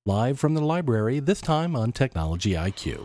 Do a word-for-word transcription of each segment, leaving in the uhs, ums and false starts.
Live from the library, this time on Technology I Q.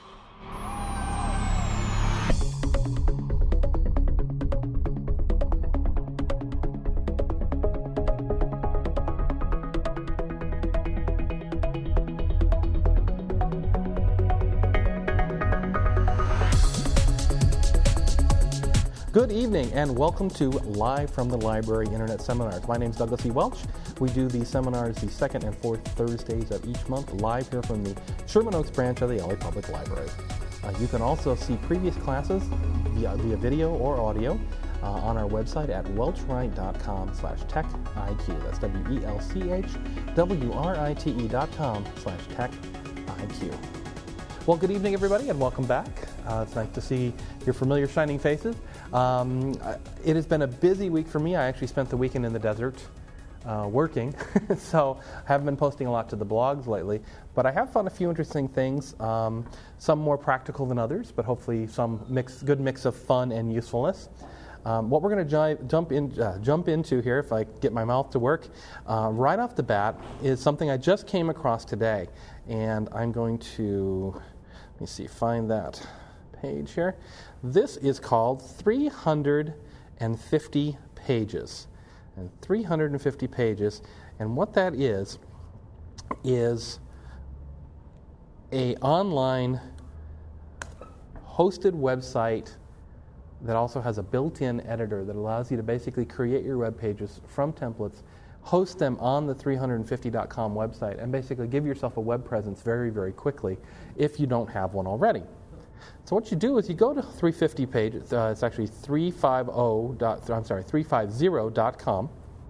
Good evening and welcome to Live from the Library Internet Seminars. My name is Douglas E. Welch. We do these seminars the second and fourth Thursdays of each month live here from the Sherman Oaks branch of the L A Public Library. Uh, you can also see previous classes via, via video or audio uh, on our website at welchwright.com slash tech IQ. That's W E L C H W R I T E dot com slash tech IQ. Well, good evening, everybody, and welcome back. Uh, it's nice to see your familiar shining faces. Um, it has been a busy week for me. I actually spent the weekend in the desert uh, working, so I haven't been posting a lot to the blogs lately, but I have found a few interesting things, um, some more practical than others, but hopefully some mix, good mix of fun and usefulness. Um, what we're going to jump in, uh, jump into here, if I get my mouth to work, uh, right off the bat, is something I just came across today, and I'm going to, let me see, find that page here. This is called three hundred fifty pages, and three hundred fifty pages, and what that is is a online hosted website that also has a built-in editor that allows you to basically create your web pages from templates, host them on the three hundred fifty dot com website, and basically give yourself a web presence very, very quickly if you don't have one already. So what you do is you go to three fifty pages. Uh, it's actually three fifty. Dot, I'm sorry, three fifty dot com,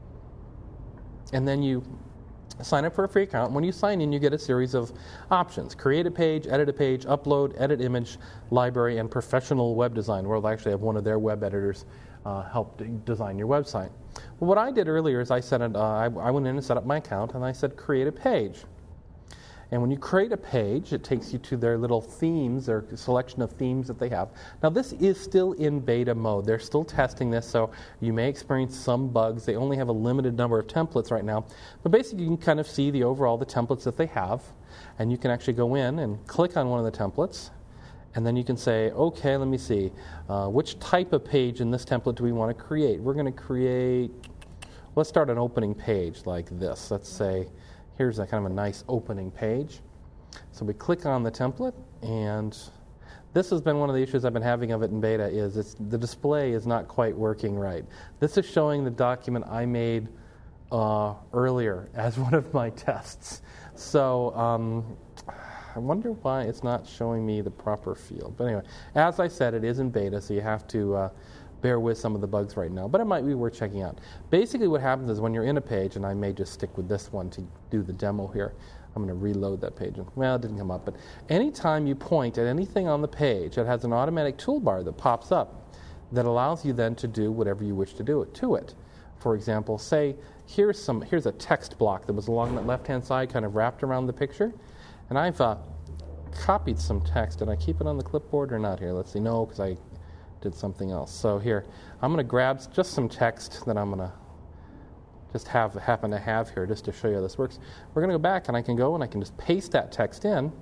and then you sign up for a free account. When you sign in, you get a series of options: create a page, edit a page, upload, edit image, library, and professional web design, where they'll actually have one of their web editors uh, help d- design your website. Well, what I did earlier is I set it. Uh, I, I went in and set up my account, and I said create a page. And when you create a page, it takes you to their little themes, their selection of themes that they have. Now, this is still in beta mode. They're still testing this, so you may experience some bugs. They only have a limited number of templates right now. But basically, you can kind of see the overall, the templates that they have. And you can actually go in and click on one of the templates. And then you can say, okay, let me see. Uh, which type of page in this template do we want to create? We're going to create, let's start an opening page like this. Let's say, here's a kind of a nice opening page. So we click on the template, and this has been one of the issues I've been having of it in beta is it's, the display is not quite working right. This is showing the document I made uh, earlier as one of my tests. So um, I wonder why it's not showing me the proper field. But anyway, as I said, it is in beta, so you have to uh, bear with some of the bugs right now, but it might be worth checking out. Basically what happens is when you're in a page, and I may just stick with this one to do the demo here. I'm going to reload that page. Well, it didn't come up, but anytime you point at anything on the page, it has an automatic toolbar that pops up that allows you then to do whatever you wish to do it to it. For example, say here's some here's a text block that was along that left-hand side, kind of wrapped around the picture, and I've uh, copied some text. Did I keep it on the clipboard or not here? Let's see. No, because I did something else. So here, I'm going to grab just some text that I'm going to just have happen to have here just to show you how this works. We're going to go back, and I can go and I can just paste that text in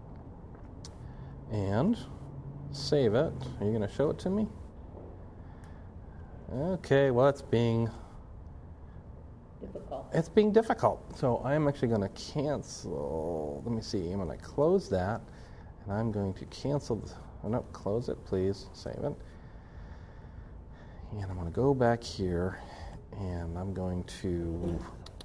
and save it. Are you going to show it to me? Okay, well, it's being difficult. It's being difficult. So I'm actually going to cancel. Let me see. I'm going to close that, and I'm going to cancel. The, oh, no, close it, please. Save it. And I'm going to go back here, and I'm going to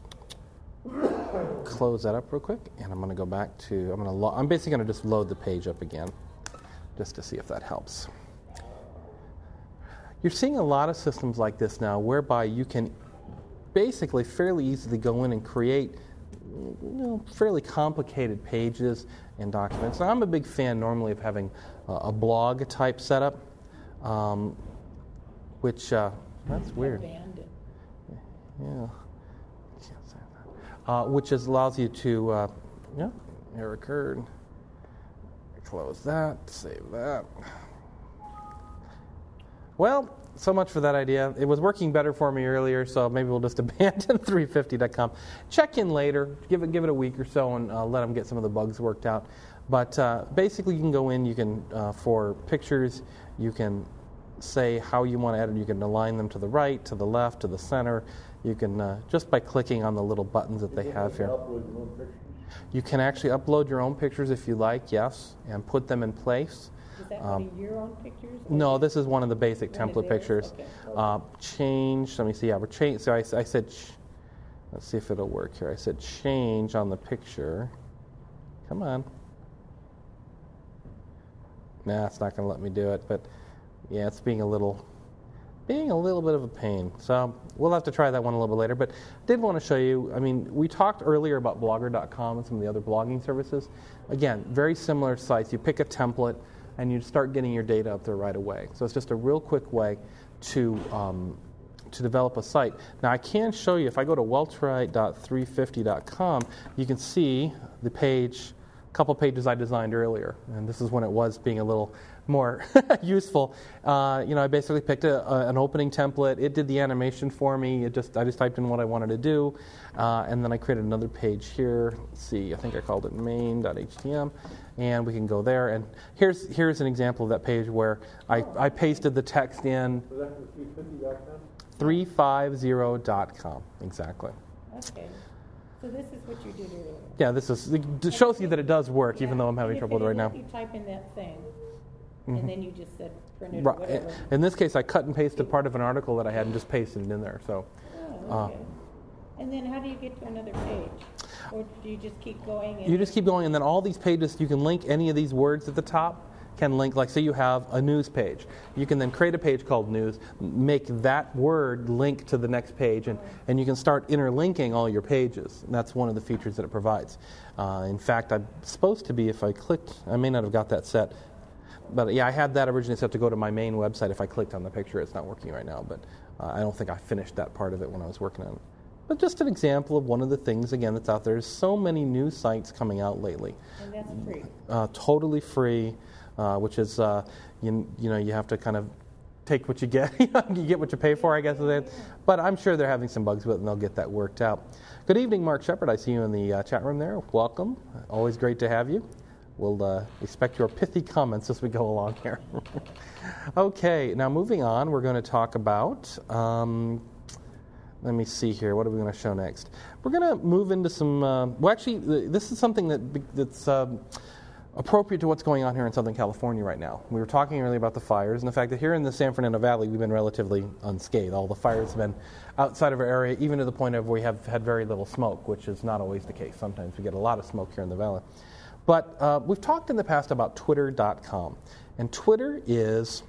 close that up real quick, and I'm going to go back to, I'm going to, lo- I'm basically going to just load the page up again, just to see if that helps. You're seeing a lot of systems like this now, whereby you can basically fairly easily go in and create, you know, fairly complicated pages and documents. Now, I'm a big fan normally of having uh, a blog type setup. Um, Which, uh, that's weird. Abandoned. Yeah. Uh, which is, allows you to, uh, yeah, error occurred. Close that, save that. Well, so much for that idea. It was working better for me earlier, so maybe we'll just abandon three fifty dot com. Check in later. Give it give it a week or so, and uh, let them get some of the bugs worked out. But uh, basically, you can go in. You can uh, for pictures, you can say how you want to edit. You can align them to the right, to the left, to the center. You can uh, just by clicking on the little buttons that they have here. You can actually upload your own pictures if you like, yes, and put them in place. Is that Um, one of your own pictures? No, this is one of the basic One of template theirs? pictures. Okay. Uh, change, let me see, yeah, we're change, so I, I said, ch- let's see if it'll work here. I said change on the picture. Come on. Nah, it's not going to let me do it, but yeah, it's being a little, being a little bit of a pain. So we'll have to try that one a little bit later, but I did want to show you, I mean, we talked earlier about blogger dot com and some of the other blogging services. Again, very similar sites. You pick a template, and you start getting your data up there right away. So it's just a real quick way to um, to develop a site. Now I can show you, if I go to welchwright dot three fifty dot com, you can see the page, a couple pages I designed earlier. And this is when it was being a little more useful. Uh, you know, I basically picked a, a, an opening template. It did the animation for me. It just I just typed in what I wanted to do, uh, and then I created another page here. Let's see, I think I called it main dot H T M, and we can go there. And here's here's an example of that page where I, I pasted the text in. Was that for three fifty dot com? three fifty dot com, exactly. Okay. So this is what you did earlier. Yeah, this is it shows you that it does work, even though I'm having trouble with it right now. You type in that thing, and Mhm. then you just said print it or Right. whatever. In this case, I cut and pasted part of an article that I had and just pasted it in there. So, Oh, uh, okay. And then how do you get to another page? Or do you just keep going? And you just keep going, and then all these pages, you can link any of these words at the top. Can link, like say you have a news page. You can then create a page called news, make that word link to the next page, and, and you can start interlinking all your pages. And that's one of the features that it provides. Uh, in fact, I'm supposed to be, if I clicked, I may not have got that set. But yeah, I had that originally set to go to my main website. If I clicked on the picture, it's not working right now. But uh, I don't think I finished that part of it when I was working on it. But just an example of one of the things, again, that's out there. There's so many new sites coming out lately. And that's free. Uh, totally free. Uh, which is, uh, you, you know, you have to kind of take what you get. You get what you pay for, I guess. But I'm sure they're having some bugs with it, and they'll get that worked out. Good evening, Mark Shepard. I see you in the uh, chat room there. Welcome. Always great to have you. We'll uh, expect your pithy comments as we go along here. Okay, now moving on, we're going to talk about, um, let me see here, what are we going to show next? We're going to move into some, uh, well, actually, this is something that that's... Um, appropriate to what's going on here in Southern California right now. We were talking earlier about the fires and the fact that here in the San Fernando Valley we've been relatively unscathed. All the fires have been outside of our area, even to the point of where we have had very little smoke, which is not always the case. Sometimes we get a lot of smoke here in the valley. But uh, we've talked in the past about Twitter dot com. And Twitter is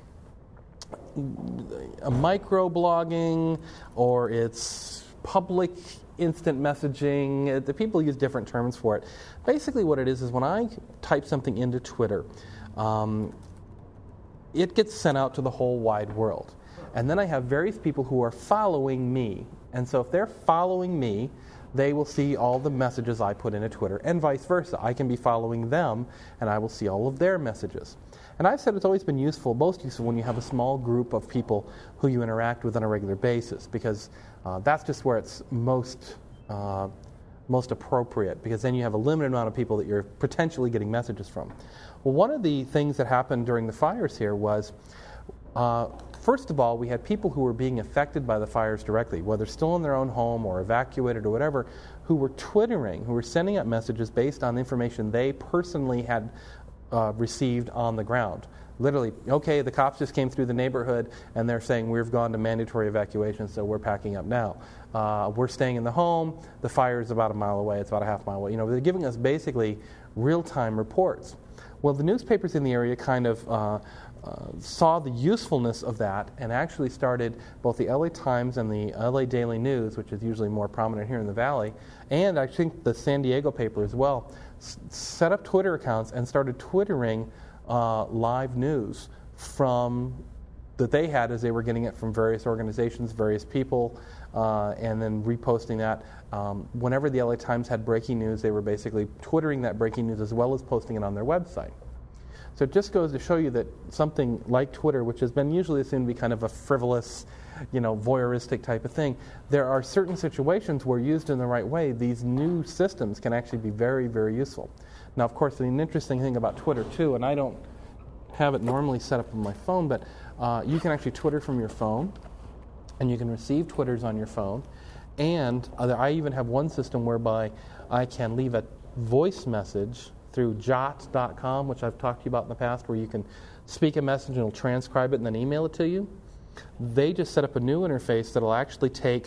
a micro-blogging, or it's public instant messaging. The people use different terms for it. Basically what it is is when I type something into Twitter, um, it gets sent out to the whole wide world. And then I have various people who are following me. And so if they're following me, they will see all the messages I put into Twitter, and vice versa. I can be following them, and I will see all of their messages. And I've said it's always been useful, most useful, when you have a small group of people who you interact with on a regular basis, because uh, that's just where it's most uh, most appropriate, because then you have a limited amount of people that you're potentially getting messages from. Well, one of the things that happened during the fires here was, uh, first of all, we had people who were being affected by the fires directly, whether still in their own home or evacuated or whatever, who were twittering, who were sending out messages based on the information they personally had uh, received on the ground. Literally, okay, the cops just came through the neighborhood and they're saying we've gone to mandatory evacuation, so we're packing up now. Uh, we're staying in the home. The fire is about a mile away. It's about a half mile away. You know, they're giving us basically real-time reports. Well, the newspapers in the area kind of uh, uh, saw the usefulness of that and actually started, both the L A Times and the L A Daily News, which is usually more prominent here in the Valley, and I think the San Diego paper as well, s- set up Twitter accounts and started twittering uh, live news from that they had as they were getting it from various organizations, various people, uh, and then reposting that. Um, whenever the L A Times had breaking news, they were basically twittering that breaking news as well as posting it on their website. So it just goes to show you that something like Twitter, which has been usually assumed to be kind of a frivolous, you know, voyeuristic type of thing, there are certain situations where used in the right way, these new systems can actually be very, very useful. Now, of course, the interesting thing about Twitter, too, and I don't have it normally set up on my phone, but uh, you can actually Twitter from your phone, and you can receive Twitters on your phone. And uh, I even have one system whereby I can leave a voice message through jot dot com, which I've talked to you about in the past, where you can speak a message and it'll transcribe it and then email it to you. They just set up a new interface that'll actually take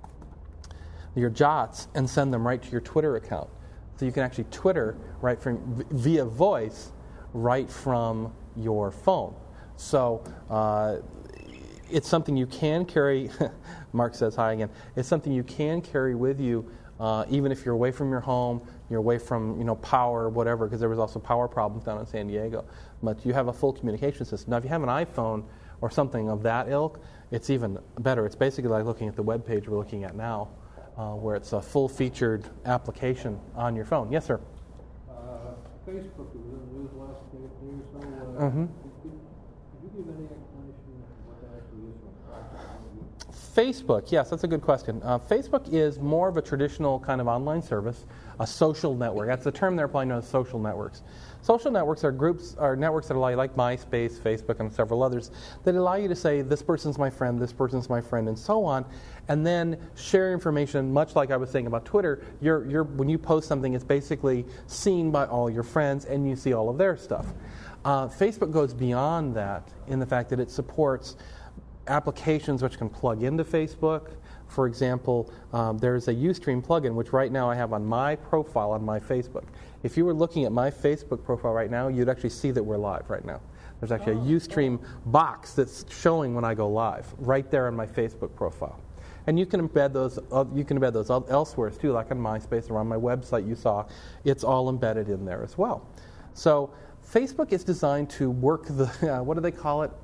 your jots and send them right to your Twitter account. So you can actually Twitter right from via voice right from your phone. So uh, it's something you can carry. Mark says hi again. It's something you can carry with you, uh, even if you're away from your home, you're away from you know power or whatever, because there was also power problems down in San Diego. But you have a full communication system. Now, if you have an iPhone or something of that ilk, it's even better. It's basically like looking at the web page we're looking at now, uh, where it's a full-featured application on your phone. Yes, sir. Uh, Facebook, it was in the news last day or so. Uh, mm-hmm. could, could you give any explanation of what that actually is from a practical point of view? Facebook, yes, that's a good question. Uh, Facebook is more of a traditional kind of online service, a social network. That's the term they're applying to social networks. Social networks are groups, are networks that allow you, like MySpace, Facebook, and several others, that allow you to say, this person's my friend, this person's my friend, and so on, and then share information, much like I was saying about Twitter. You're, you're, when you post something, it's basically seen by all your friends, and you see all of their stuff. Uh, Facebook goes beyond that in the fact that it supports applications which can plug into Facebook. For example, um, there's a Ustream plugin, which right now I have on my profile on my Facebook. If you were looking at my Facebook profile right now, you'd actually see that we're live right now. There's actually a Ustream box that's showing when I go live, right there on my Facebook profile. And you can embed those. Uh, you can embed those elsewhere too, like on MySpace or on my website. You saw it's all embedded in there as well. So Facebook is designed to work the. Uh, what do they call it?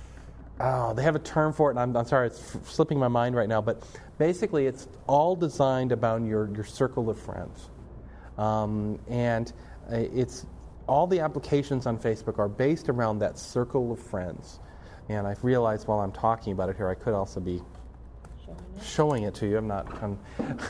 Oh, they have a term for it, and I'm, I'm sorry, it's f- slipping my mind right now. But basically, it's all designed about your your circle of friends, um, and it's all the applications on Facebook are based around that circle of friends. And I've realized while I'm talking about it here, I could also be showing it to you. I'm not. I'm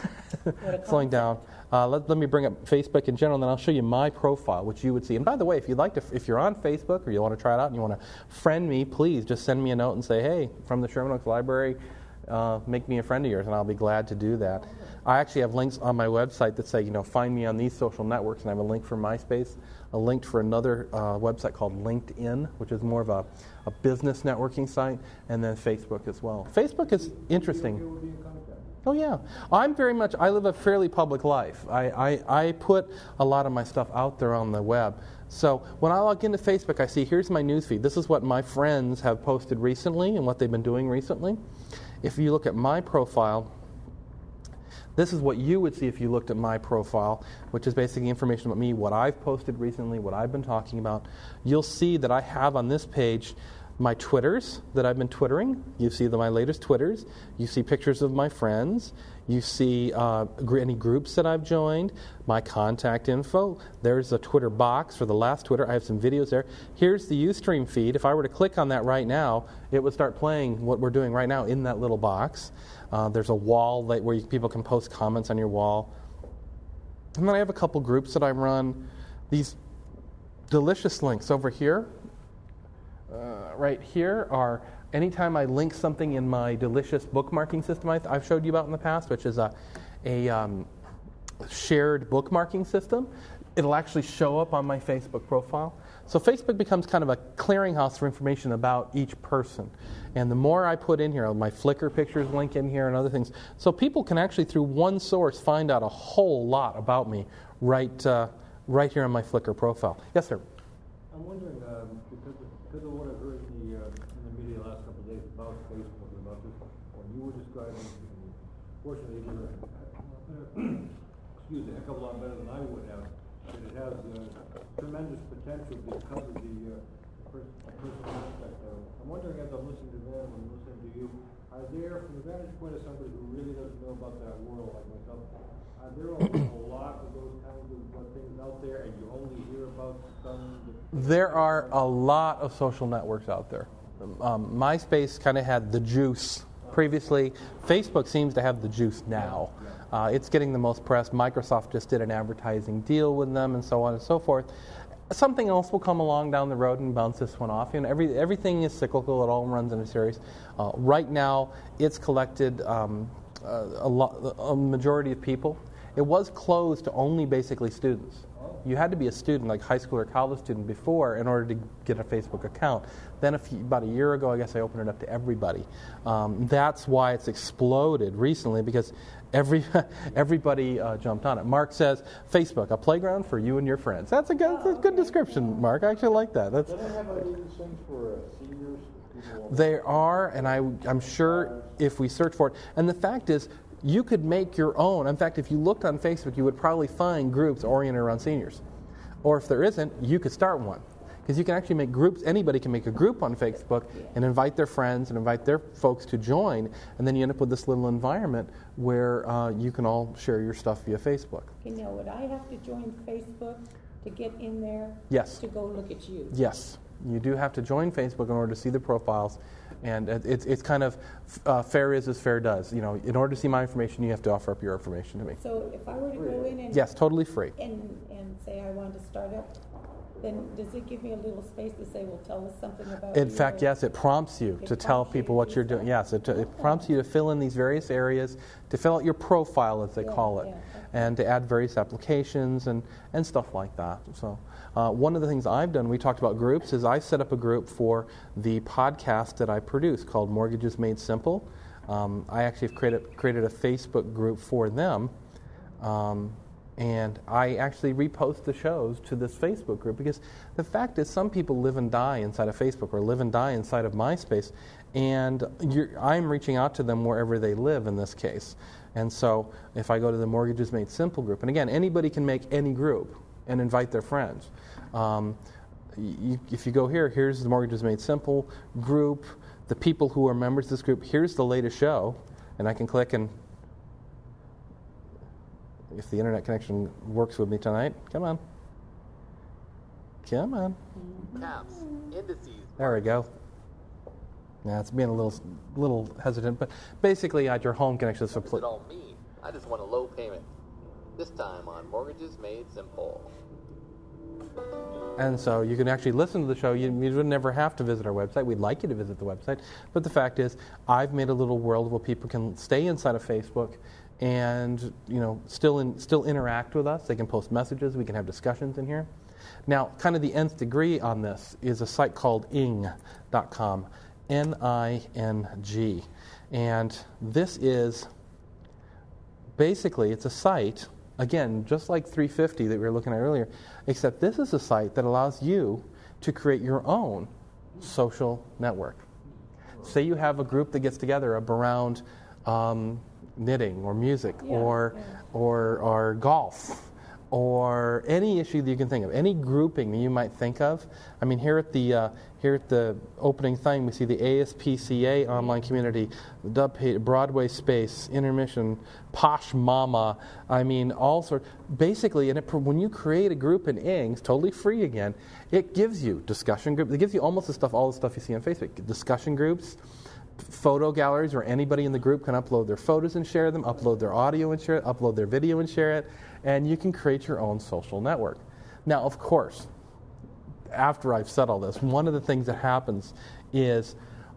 slowing down. Uh, let, let me bring up Facebook in general, and then I'll show you my profile, which you would see. And by the way, if you'd like to, if you're on Facebook or you want to try it out and you want to friend me, please just send me a note and say, hey, from the Sherman Oaks Library, uh, make me a friend of yours, and I'll be glad to do that. I actually have links on my website that say, you know, find me on these social networks, and I have a link for MySpace, a link for another uh, website called LinkedIn, which is more of a, a business networking site, and then Facebook as well. Facebook is interesting. Oh, yeah. I'm very much, I live a fairly public life. I, I, I put a lot of my stuff out there on the web. So when I log into Facebook, I see, here's my newsfeed. This is what my friends have posted recently and what they've been doing recently. If you look at my profile, this is what you would see if you looked at my profile, which is basically information about me, what I've posted recently, what I've been talking about. You'll see that I have on this page my Twitters that I've been twittering. You see the, my latest Twitters. You see pictures of my friends. You see uh, any groups that I've joined, my contact info. There's a Twitter box for the last Twitter. I have some videos there. Here's the Ustream feed. If I were to click on that right now, it would start playing what we're doing right now in that little box. Uh, there's a wall that, where you, people can post comments on your wall. And then I have a couple groups that I run. These delicious links over here. Uh, right here are anytime I link something in my delicious bookmarking system I, I've showed you about in the past, which is a, a um, shared bookmarking system, it'll actually show up on my Facebook profile. So Facebook becomes kind of a clearinghouse for information about each person. And the more I put in here, my Flickr pictures link in here and other things, so people can actually through one source find out a whole lot about me right, uh, right here on my Flickr profile. Yes, sir? I'm wondering, um, because of Because of what I've heard in the, uh, in the media the last couple of days about Facebook, about this, when you were describing, fortunately, you were, excuse me, a heck of a lot better than I would have, that it has uh, tremendous potential because of the uh, pers- personal aspect of it. I'm wondering, as I'm listening to them and listening to you, are there, from the vantage point of somebody who really doesn't know about that world like myself, Are there a, a lot of those kinds of uh, things out there, and you only hear about some? That There are a lot of social networks out there. Um, MySpace kind of had the juice previously. Facebook seems to have the juice now. Uh, it's getting the most press. Microsoft just did an advertising deal with them, and so on and so forth. Something else will come along down the road and bounce this one off. You know, every everything is cyclical. It all runs in a series. Uh, right now, it's collected um, a, a, lo- a majority of people. It was closed to only basically students. You had to be a student, like high school or college student, before in order to get a Facebook account. Then a few, about a year ago, I guess I opened it up to everybody. Um, that's why it's exploded recently, because every everybody uh, jumped on it. Mark says, Facebook, a playground for you and your friends. That's a good, that's a good description, Mark. I actually like that. That's, Do they have any of these things for uh, seniors? People There are, and I, I'm sure if we search for it. And the fact is, you could make your own. In fact, if you looked on Facebook, you would probably find groups oriented around seniors. Or if there isn't, you could start one. Because you can actually make groups, anybody can make a group on Facebook and invite their friends and invite their folks to join, and then you end up with this little environment where uh, you can all share your stuff via Facebook. Okay, now, would I have to join Facebook to get in there? Yes. To go look at you? Yes. You do have to join Facebook in order to see the profiles, and it- it's it's kind of uh, fair is as fair does. You know, in order to see my information, you have to offer up your information to me. So if I were to go in and... Yes, totally free. And, and say I want to start up, then does it give me a little space to say, well, tell us something about In you, fact, or- yes, it prompts you It to tell prompts you people to what do you're doing. stuff? Yes, it, it prompts you to fill in these various areas, to fill out your profile, as they Yeah, call it, yeah, okay. and to add various applications and, and stuff like that. So uh, one of the things I've done, we talked about groups, is I set up a group for the podcast that I produce called Mortgages Made Simple. Um, I actually have created, created a Facebook group for them. Um, And I actually repost the shows to this Facebook group, because the fact is some people live and die inside of Facebook or live and die inside of MySpace, and you're, I'm reaching out to them wherever they live in this case. And so if I go to the Mortgages Made Simple group, and again, anybody can make any group and invite their friends. Um, you, if you go here, here's the Mortgages Made Simple group, the people who are members of this group, here's the latest show, and I can click and if the internet connection works with me tonight, come on. Come on. Caps, indices. There we go. Yeah, it's being a little little hesitant, but basically at your home connection. What does it all mean? I just want a low payment. This time on Mortgages Made Simple. And so you can actually listen to the show. You, you would never have to visit our website. We'd like you to visit the website. But the fact is, I've made a little world where people can stay inside of Facebook and, you know, still in, still interact with us. They can post messages. We can have discussions in here. Now, kind of the nth degree on this is a site called ing dot com, N I N G. And this is basically, it's a site, again, just like three fifty that we were looking at earlier, except this is a site that allows you to create your own social network. Say you have a group that gets together around um, knitting or music Yeah, or, yeah. or or golf or any issue that you can think of, any grouping that you might think of. I mean, here at the uh, here at the opening thing, we see the A S P C A online community, the Dub page, Broadway Space, Intermission, Posh Mama. I mean, all sorts. Basically, and it, when you create a group in Ing, it's totally free again. It gives you discussion groups. It gives you almost the stuff, all the stuff you see on Facebook. Discussion groups, photo galleries where anybody in the group can upload their photos and share them, upload their audio and share it, upload their video and share it, and you can create your own social network. Now, of course, after I've said all this, one of the things that happens is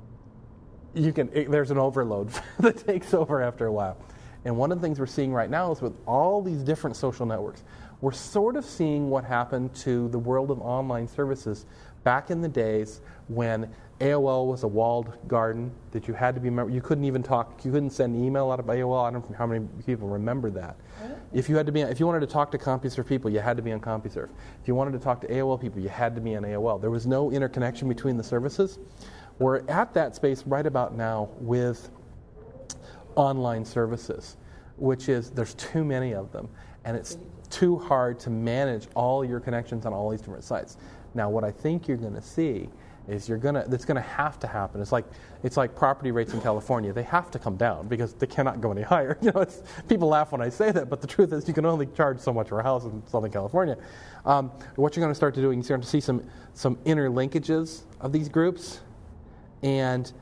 you can it, there's an overload that takes over after a while. And one of the things we're seeing right now is with all these different social networks, we're sort of seeing what happened to the world of online services back in the days when A O L was a walled garden that you had to be member. You couldn't even talk. You couldn't send email out of A O L. I don't know how many people remember that. Right. If you had to be, if you wanted to talk to CompuServe people, you had to be on CompuServe. If you wanted to talk to A O L people, you had to be on A O L. There was no interconnection between the services. We're at that space right about now with online services, which is there's too many of them, and it's too hard to manage all your connections on all these different sites. Now, what I think you're going to see is you're gonna it's gonna have to happen. It's like it's like property rates in California. They have to come down because they cannot go any higher. You know, it's, people laugh when I say that, but the truth is you can only charge so much for a house in Southern California. Um, what you're going to start to do, you're going to see some some interlinkages of these groups, and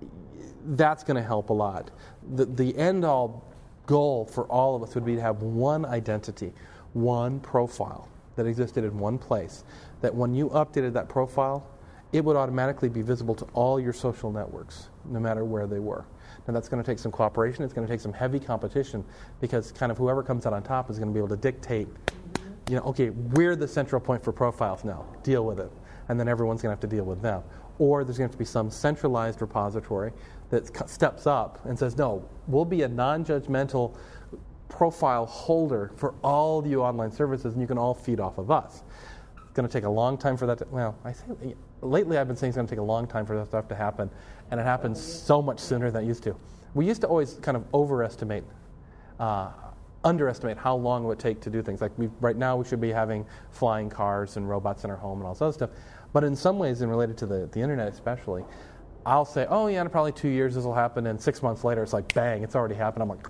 that's going to help a lot. The the end all goal for all of us would be to have one identity, one profile that existed in one place. That when you updated that profile, it would automatically be visible to all your social networks, no matter where they were. Now that's going to take some cooperation. It's going to take some heavy competition because kind of whoever comes out on top is going to be able to dictate, you know, okay, we're the central point for profiles now. Deal with it. And then everyone's going to have to deal with them. Or there's going to have to be some centralized repository that steps up and says, no, we'll be a non-judgmental profile holder for all of you online services, and you can all feed off of us. It's going to take a long time for that to, well, I say, lately I've been saying it's going to take a long time for that stuff to happen, and it happens so much sooner than it used to. We used to always kind of overestimate, uh, underestimate how long it would take to do things. Like we, right now we should be having flying cars and robots in our home and all this other stuff. But in some ways, and related to the, the internet especially, I'll say, oh yeah, in probably two years this will happen, and six months later it's like, bang, it's already happened. I'm like,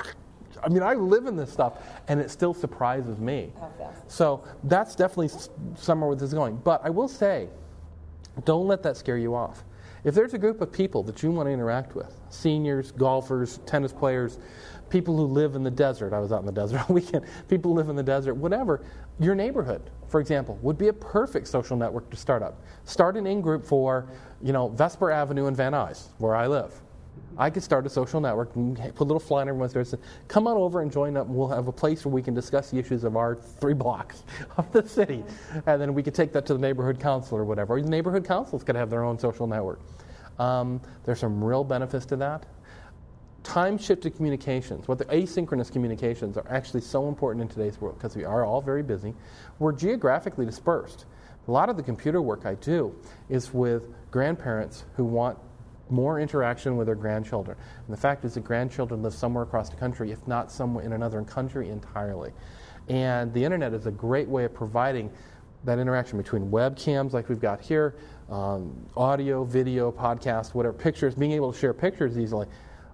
I mean, I live in this stuff, and it still surprises me. So that's definitely somewhere where this is going. But I will say, don't let that scare you off. If there's a group of people that you want to interact with, seniors, golfers, tennis players, people who live in the desert, I was out in the desert all weekend, people who live in the desert, whatever, your neighborhood, for example, would be a perfect social network to start up. Start an in-group for, you know, Vesper Avenue in Van Nuys, where I live. I could start a social network and put a little flyer on everyone's door and say, come on over and join up, and we'll have a place where we can discuss the issues of our three blocks of the city. And then we could take that to the neighborhood council or whatever. Or the neighborhood councils could have their own social network. Um, there's some real benefits to that. Time-shifted communications, what the asynchronous communications are actually so important in today's world because we are all very busy. We're geographically dispersed. A lot of the computer work I do is with grandparents who want more interaction with their grandchildren. And the fact is that grandchildren live somewhere across the country, if not somewhere in another country entirely. And the internet is a great way of providing that interaction between webcams like we've got here, um, audio, video, podcast, whatever, pictures, being able to share pictures easily.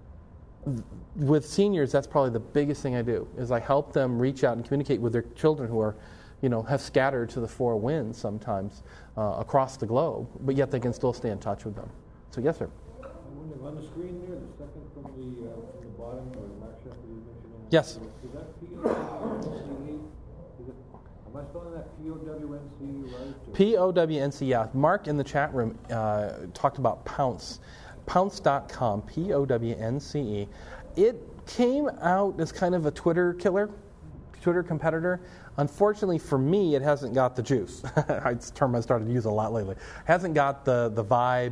With seniors, that's probably the biggest thing I do, is I help them reach out and communicate with their children who are, you know, have scattered to the four winds sometimes uh, across the globe, but yet they can still stay in touch with them. So yes, sir. On the screen there, the second from the, uh, from the bottom, where Mark Sheffield was mentioning. Yes. Is that P O W N C E? Is it, am I spelling that P O W N C E right? Or? P O W N C E, yeah. Mark in the chat room uh, talked about Pownce. Pownce dot com, P O W N C E. It came out as kind of a Twitter killer, Twitter competitor. Unfortunately for me, it hasn't got the juice. It's a term I started to use a lot lately. Hasn't got the, the vibe.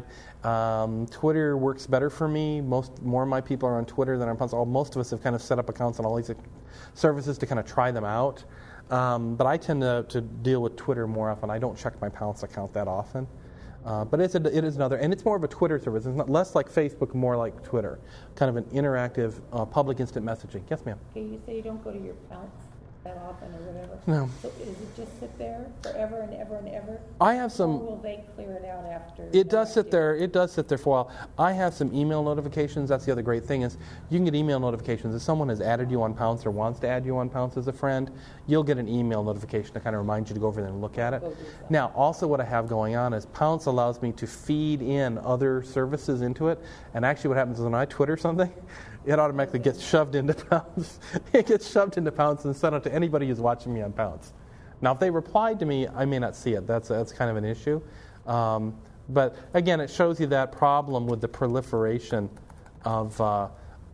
Um, Twitter works better for me. Most more of my people are on Twitter than on Pownce. Most of us have kind of set up accounts on all these services to kind of try them out. Um, but I tend to, to deal with Twitter more often. I don't check my Pownce account that often. Uh, but it's a, it is another, and it's more of a Twitter service. It's not less like Facebook, more like Twitter. Kind of an interactive, uh, public instant messaging. Yes, ma'am. Okay, you say you don't go to your Pownce that often or whatever. No. So does it just sit there forever and ever and ever? I have some. Or will they clear it out after? It does sit there. It does sit there for a while. I have some email notifications. That's the other great thing is you can get email notifications. If someone has added you on Pownce or wants to add you on Pownce as a friend, you'll get an email notification to kind of remind you to go over there and look at it. Now, also what I have going on is Pownce allows me to feed in other services into it. And actually what happens is when I Twitter something, it automatically gets shoved into Pownce. It gets shoved into Pownce and sent out to anybody who's watching me on Pownce. Now, if they replied to me, I may not see it. That's that's kind of an issue. Um, but again, it shows you that problem with the proliferation of uh,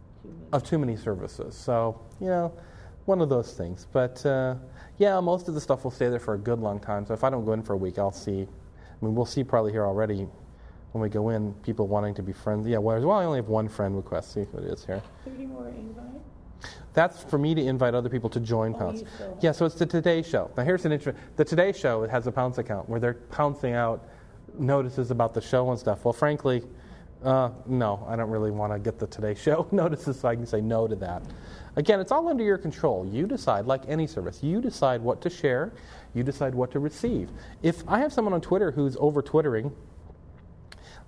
of too many services. So, you know, one of those things. But uh, yeah, most of the stuff will stay there for a good long time. So if I don't go in for a week, I'll see. I mean, we'll see probably here already. When we go in, people wanting to be friends. Yeah, well, I only have one friend request. See what it is here. thirty more invite? That's for me to invite other people to join Oh, Pownce. you still have- Yeah, so it's the Today Show. Now here's an interesting. The Today Show has a Pownce account where they're pouncing out notices about the show and stuff. Well, frankly, uh, no, I don't really want to get the Today Show notices, so I can say no to that. Again, it's all under your control. You decide, like any service, you decide what to share. You decide what to receive. If I have someone on Twitter who's over-Twittering,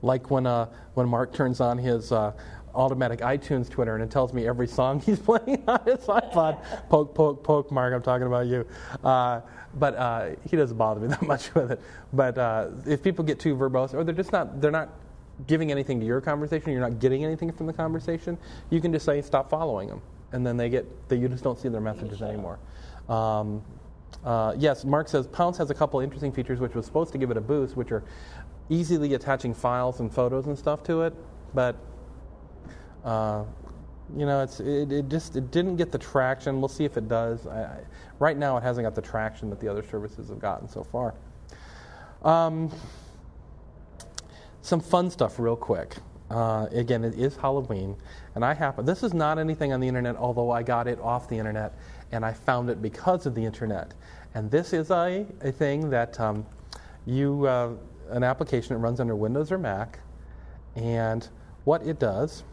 like when uh, when Mark turns on his uh, automatic iTunes Twitter and it tells me every song he's playing on his iPod. Poke, poke, poke, Mark, I'm talking about you. Uh, but uh, he doesn't bother me that much with it. But uh, if people get too verbose, or they're just not, they're not giving anything to your conversation, you're not getting anything from the conversation, you can just say stop following them, and then they get, they, you just don't see their messages anymore. Um, uh, yes, Mark says Pownce has a couple interesting features which was supposed to give it a boost, which are easily attaching files and photos and stuff to it, but uh, you know, it's it, it just it didn't get the traction. We'll see if it does. I, I, right now, it hasn't got the traction that the other services have gotten so far. Um, some fun stuff, real quick. Uh, again, it is Halloween, and I happen. This is not anything on the internet, although I got it off the internet, and I found it because of the internet. And this is a a thing that um, you uh, an application that runs under Windows or Mac, and what it does.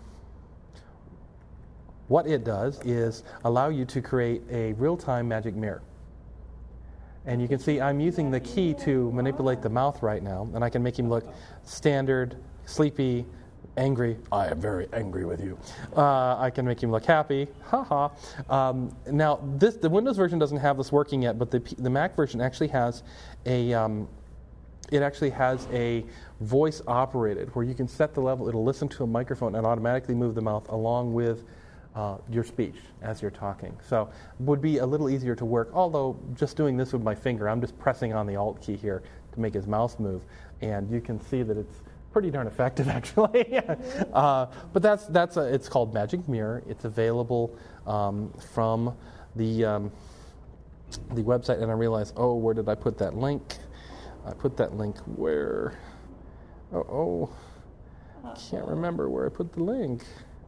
What it does is allow you to create a real-time magic mirror. And you can see I'm using the key to manipulate the mouth right now, and I can make him look standard, sleepy, angry. I am very angry with you. Uh, I can make him look happy. Ha ha. Um, now, this the Windows version doesn't have this working yet, but the the Mac version actually has a um, it actually has a voice operated where you can set the level. It'll listen to a microphone and automatically move the mouth along with Uh, your speech as you're talking. So it would be a little easier to work, although just doing this with my finger, I'm just pressing on the Alt key here to make his mouth move, and you can see that it's pretty darn effective, actually. uh, but that's that's a, it's called Magic Mirror. It's available um, from the um, the website, and I realized, oh, where did I put that link? I put that link where? Oh, oh, can't remember where I put the link.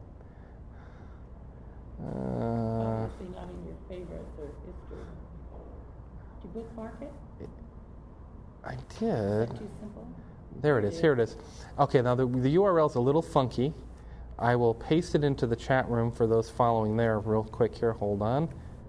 Uh, Obviously not in your favorites or history. Did you bookmark it? I Is did. that too simple? There it is. Here it is. Okay, now the, the U R L is a little funky. I will paste it into the chat room for those following there real quick here. Hold on.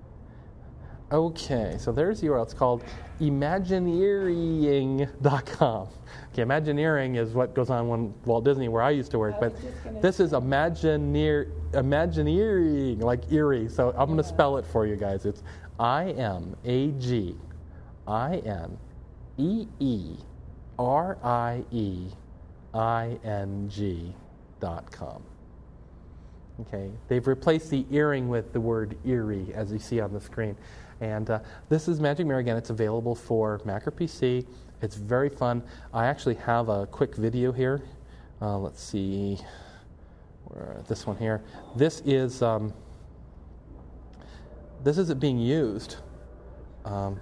Okay, so there's the U R L. It's called Imagineering dot com. Okay, Imagineering is what goes on when Walt Disney, where I used to work, I but was just gonna this is say. Imagineer, Imagineering, like eerie. So I'm going to spell it for you guys. It's I M A G I N E E R I E I N G dot com. Okay, they've replaced the earring with the word eerie, as you see on the screen. And uh, this is Magic Mirror. Again, it's available for Mac or P C. It's very fun. I actually have a quick video here. Uh, let's see, where, this one here. This is um, this is it being used. Um,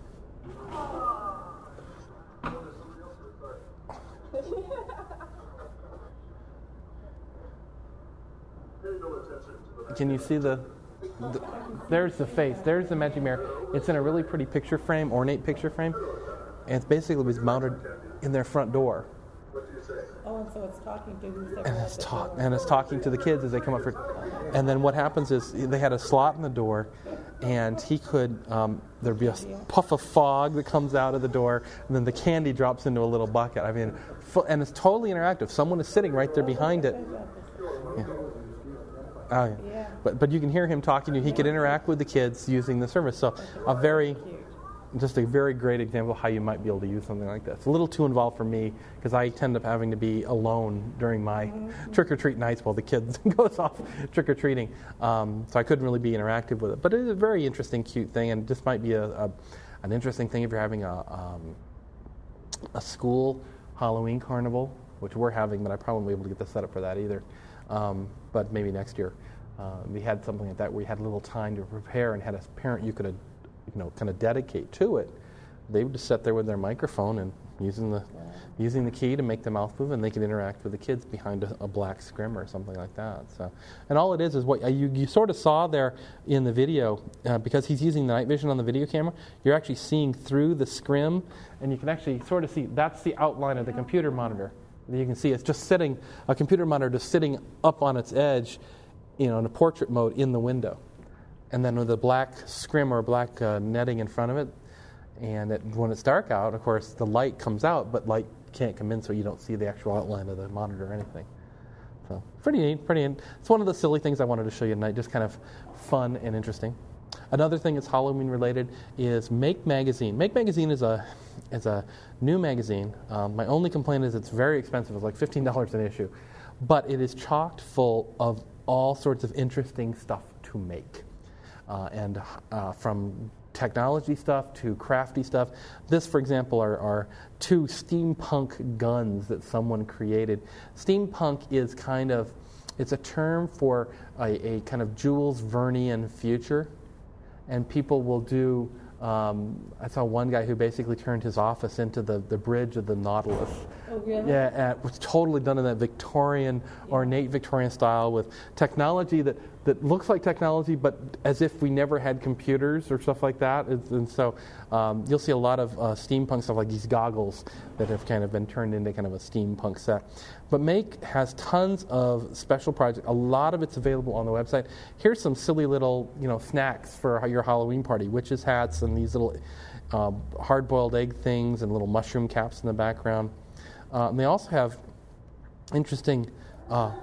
Can you see the, the? There's the face. There's the Magic Mirror. It's in a really pretty picture frame, ornate picture frame, and it's basically was mounted in their front door. Oh, and so it's talking to who's ever And at it's the talk, door. and it's talking to the kids as they come up for. And then what happens is they had a slot in the door, and he could. Um, there'd be a puff of fog that comes out of the door, and then the candy drops into a little bucket. I mean, fu- and it's totally interactive. Someone is sitting right there behind it. Yeah. Oh, yeah. Yeah. But but you can hear him talking to you. He could interact with the kids using the service. So a very, just a very great example of how you might be able to use something like that. It's a little too involved for me because I tend up having to be alone during my mm-hmm. trick-or-treat nights while the kids goes off trick-or-treating. Um, so I couldn't really be interactive with it. But it is a very interesting, cute thing, and just might be a, a an interesting thing if you're having a um, a school Halloween carnival, which we're having, but I probably won't be able to get the setup for that either. Um, but maybe next year. Uh, we had something like that where we had a little time to prepare and had a parent you could, uh, you know, kind of dedicate to it. They would just sit there with their microphone and using the wow. using the key to make the mouth move, and they could interact with the kids behind a, a black scrim or something like that. So, and all it is is what uh, you you sort of saw there in the video uh, because he's using the night vision on the video camera. You're actually seeing through the scrim, and you can actually sort of see that's the outline of the computer monitor. You can see it's just sitting, a computer monitor just sitting up on its edge, you know, in a portrait mode in the window. And then with the black scrim or black uh, netting in front of it, And it, when it's dark out, of course, the light comes out, but light can't come in, so you don't see the actual outline of the monitor or anything. So pretty neat, pretty neat. It's one of the silly things I wanted to show you tonight, just kind of fun and interesting. Another thing that's Halloween related is Make Magazine. Make Magazine is a is a new magazine. Um, my only complaint is it's very expensive. It's like fifteen dollars an issue. But it is chocked full of all sorts of interesting stuff to make. Uh, and uh, from technology stuff to crafty stuff. This, for example, are, are two steampunk guns that someone created. Steampunk is kind of, it's a term for a, a kind of Jules Vernean future. And people will do, um, I saw one guy who basically turned his office into the, the bridge of the Nautilus. Oh, really? Yeah, it was totally done in that Victorian, yeah. ornate Victorian style with technology that, that looks like technology, but as if we never had computers or stuff like that. It's, and so um, you'll see a lot of uh, steampunk stuff, like these goggles that have kind of been turned into kind of a steampunk set. But Make has tons of special projects. A lot of it's available on the website. Here's some silly little, you know, snacks for your Halloween party: witches' hats and these little uh, hard-boiled egg things and little mushroom caps in the background. Uh, and they also have interesting uh,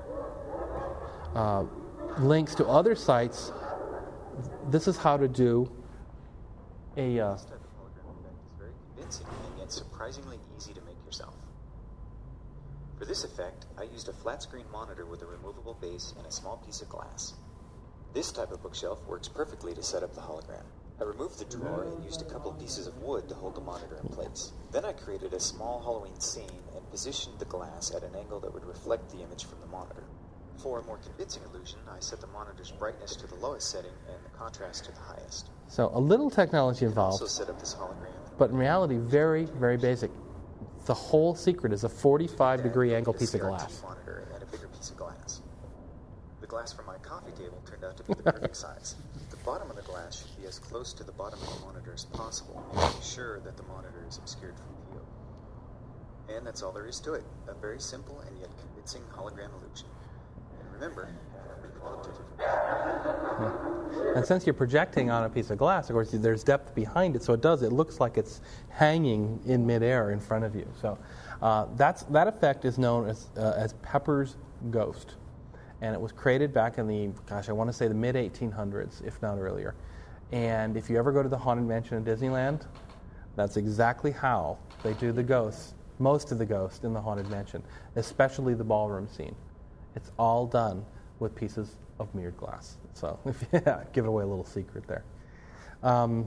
uh, links to other sites. This is how to do a. Uh, this type of hologram effect is very convincing and yet surprisingly easy to make yourself. For this effect, I used a flat screen monitor with a removable base and a small piece of glass. This type of bookshelf works perfectly to set up the hologram. I removed the drawer and used a couple pieces of wood to hold the monitor in place. Then I created a small Halloween scene and positioned the glass at an angle that would reflect the image from the monitor. For a more convincing illusion, I set the monitor's brightness to the lowest setting and the contrast to the highest. So a little technology involved. I also set up this hologram. But in reality, very, very basic. The whole secret is a forty-five degree angle piece of glass. Monitor and a bigger piece of glass. The glass from my coffee table turned out to be the perfect size. The bottom of the glass should be as close to the bottom of the monitor as possible, making sure that the monitor is obscured from view. And that's all there is to it. A very simple and yet convincing hologram illusion. And remember, and since you're projecting on a piece of glass, of course, there's depth behind it, so it does. It looks like it's hanging in midair in front of you. So uh, that's that effect is known as uh, as Pepper's Ghost, and it was created back in the gosh, I want to say the mid eighteen hundreds, if not earlier. And if you ever go to the Haunted Mansion in Disneyland, that's exactly how they do the ghosts, most of the ghosts in the Haunted Mansion, especially the ballroom scene. It's all done with pieces of mirrored glass. So, yeah, give away a little secret there. Um,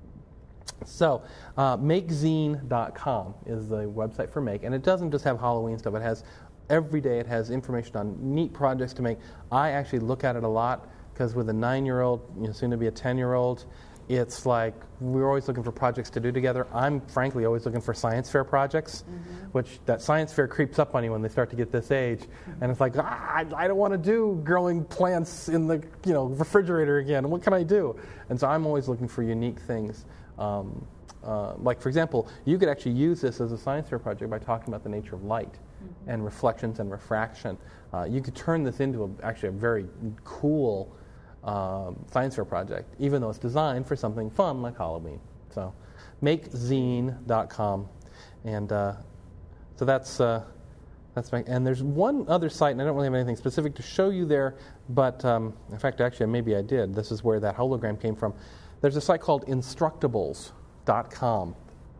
so, uh, make zine dot com is the website for Make, and it doesn't just have Halloween stuff. It has, every day it has information on neat projects to make. I actually look at it a lot, because with a nine-year-old, you know, soon to be a ten-year-old, it's like we're always looking for projects to do together. I'm frankly always looking for science fair projects, mm-hmm. which that science fair creeps up on you when they start to get this age. Mm-hmm. And it's like, ah, I, I don't want to do growing plants in the you know refrigerator again. What can I do? And so I'm always looking for unique things. Um, uh, like, for example, you could actually use this as a science fair project by talking about the nature of light mm-hmm. and reflections and refraction. Uh, you could turn this into a, actually a very cool Um, science fair project, even though it's designed for something fun like Halloween. So, make zine dot com, and uh, so that's uh, that's my. And there's one other site, and I don't really have anything specific to show you there, but um, in fact, actually, maybe I did. This is where that hologram came from. There's a site called Instructables dot com,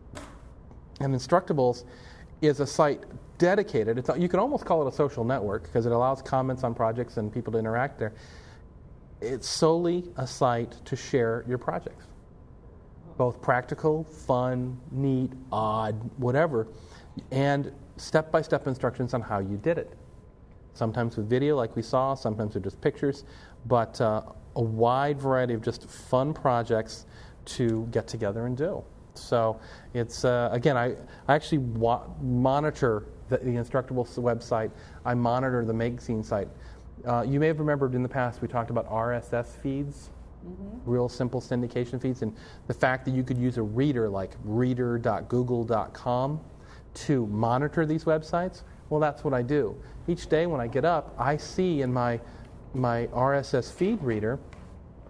and Instructables is a site dedicated. It's you can almost call it a social network because it allows comments on projects and people to interact there. It's solely a site to share your projects, both practical, fun, neat, odd, whatever, and step-by-step instructions on how you did it. Sometimes with video, like we saw, sometimes with just pictures, but uh, a wide variety of just fun projects to get together and do. So it's, uh, again, I, I actually wa- monitor the, the Instructables website. I monitor the Magazine site. Uh, you may have remembered in the past we talked about R S S feeds, mm-hmm. real simple syndication feeds, and the fact that you could use a reader like reader dot google dot com to monitor these websites. Well, that's what I do. Each day when I get up, I see in my my R S S feed reader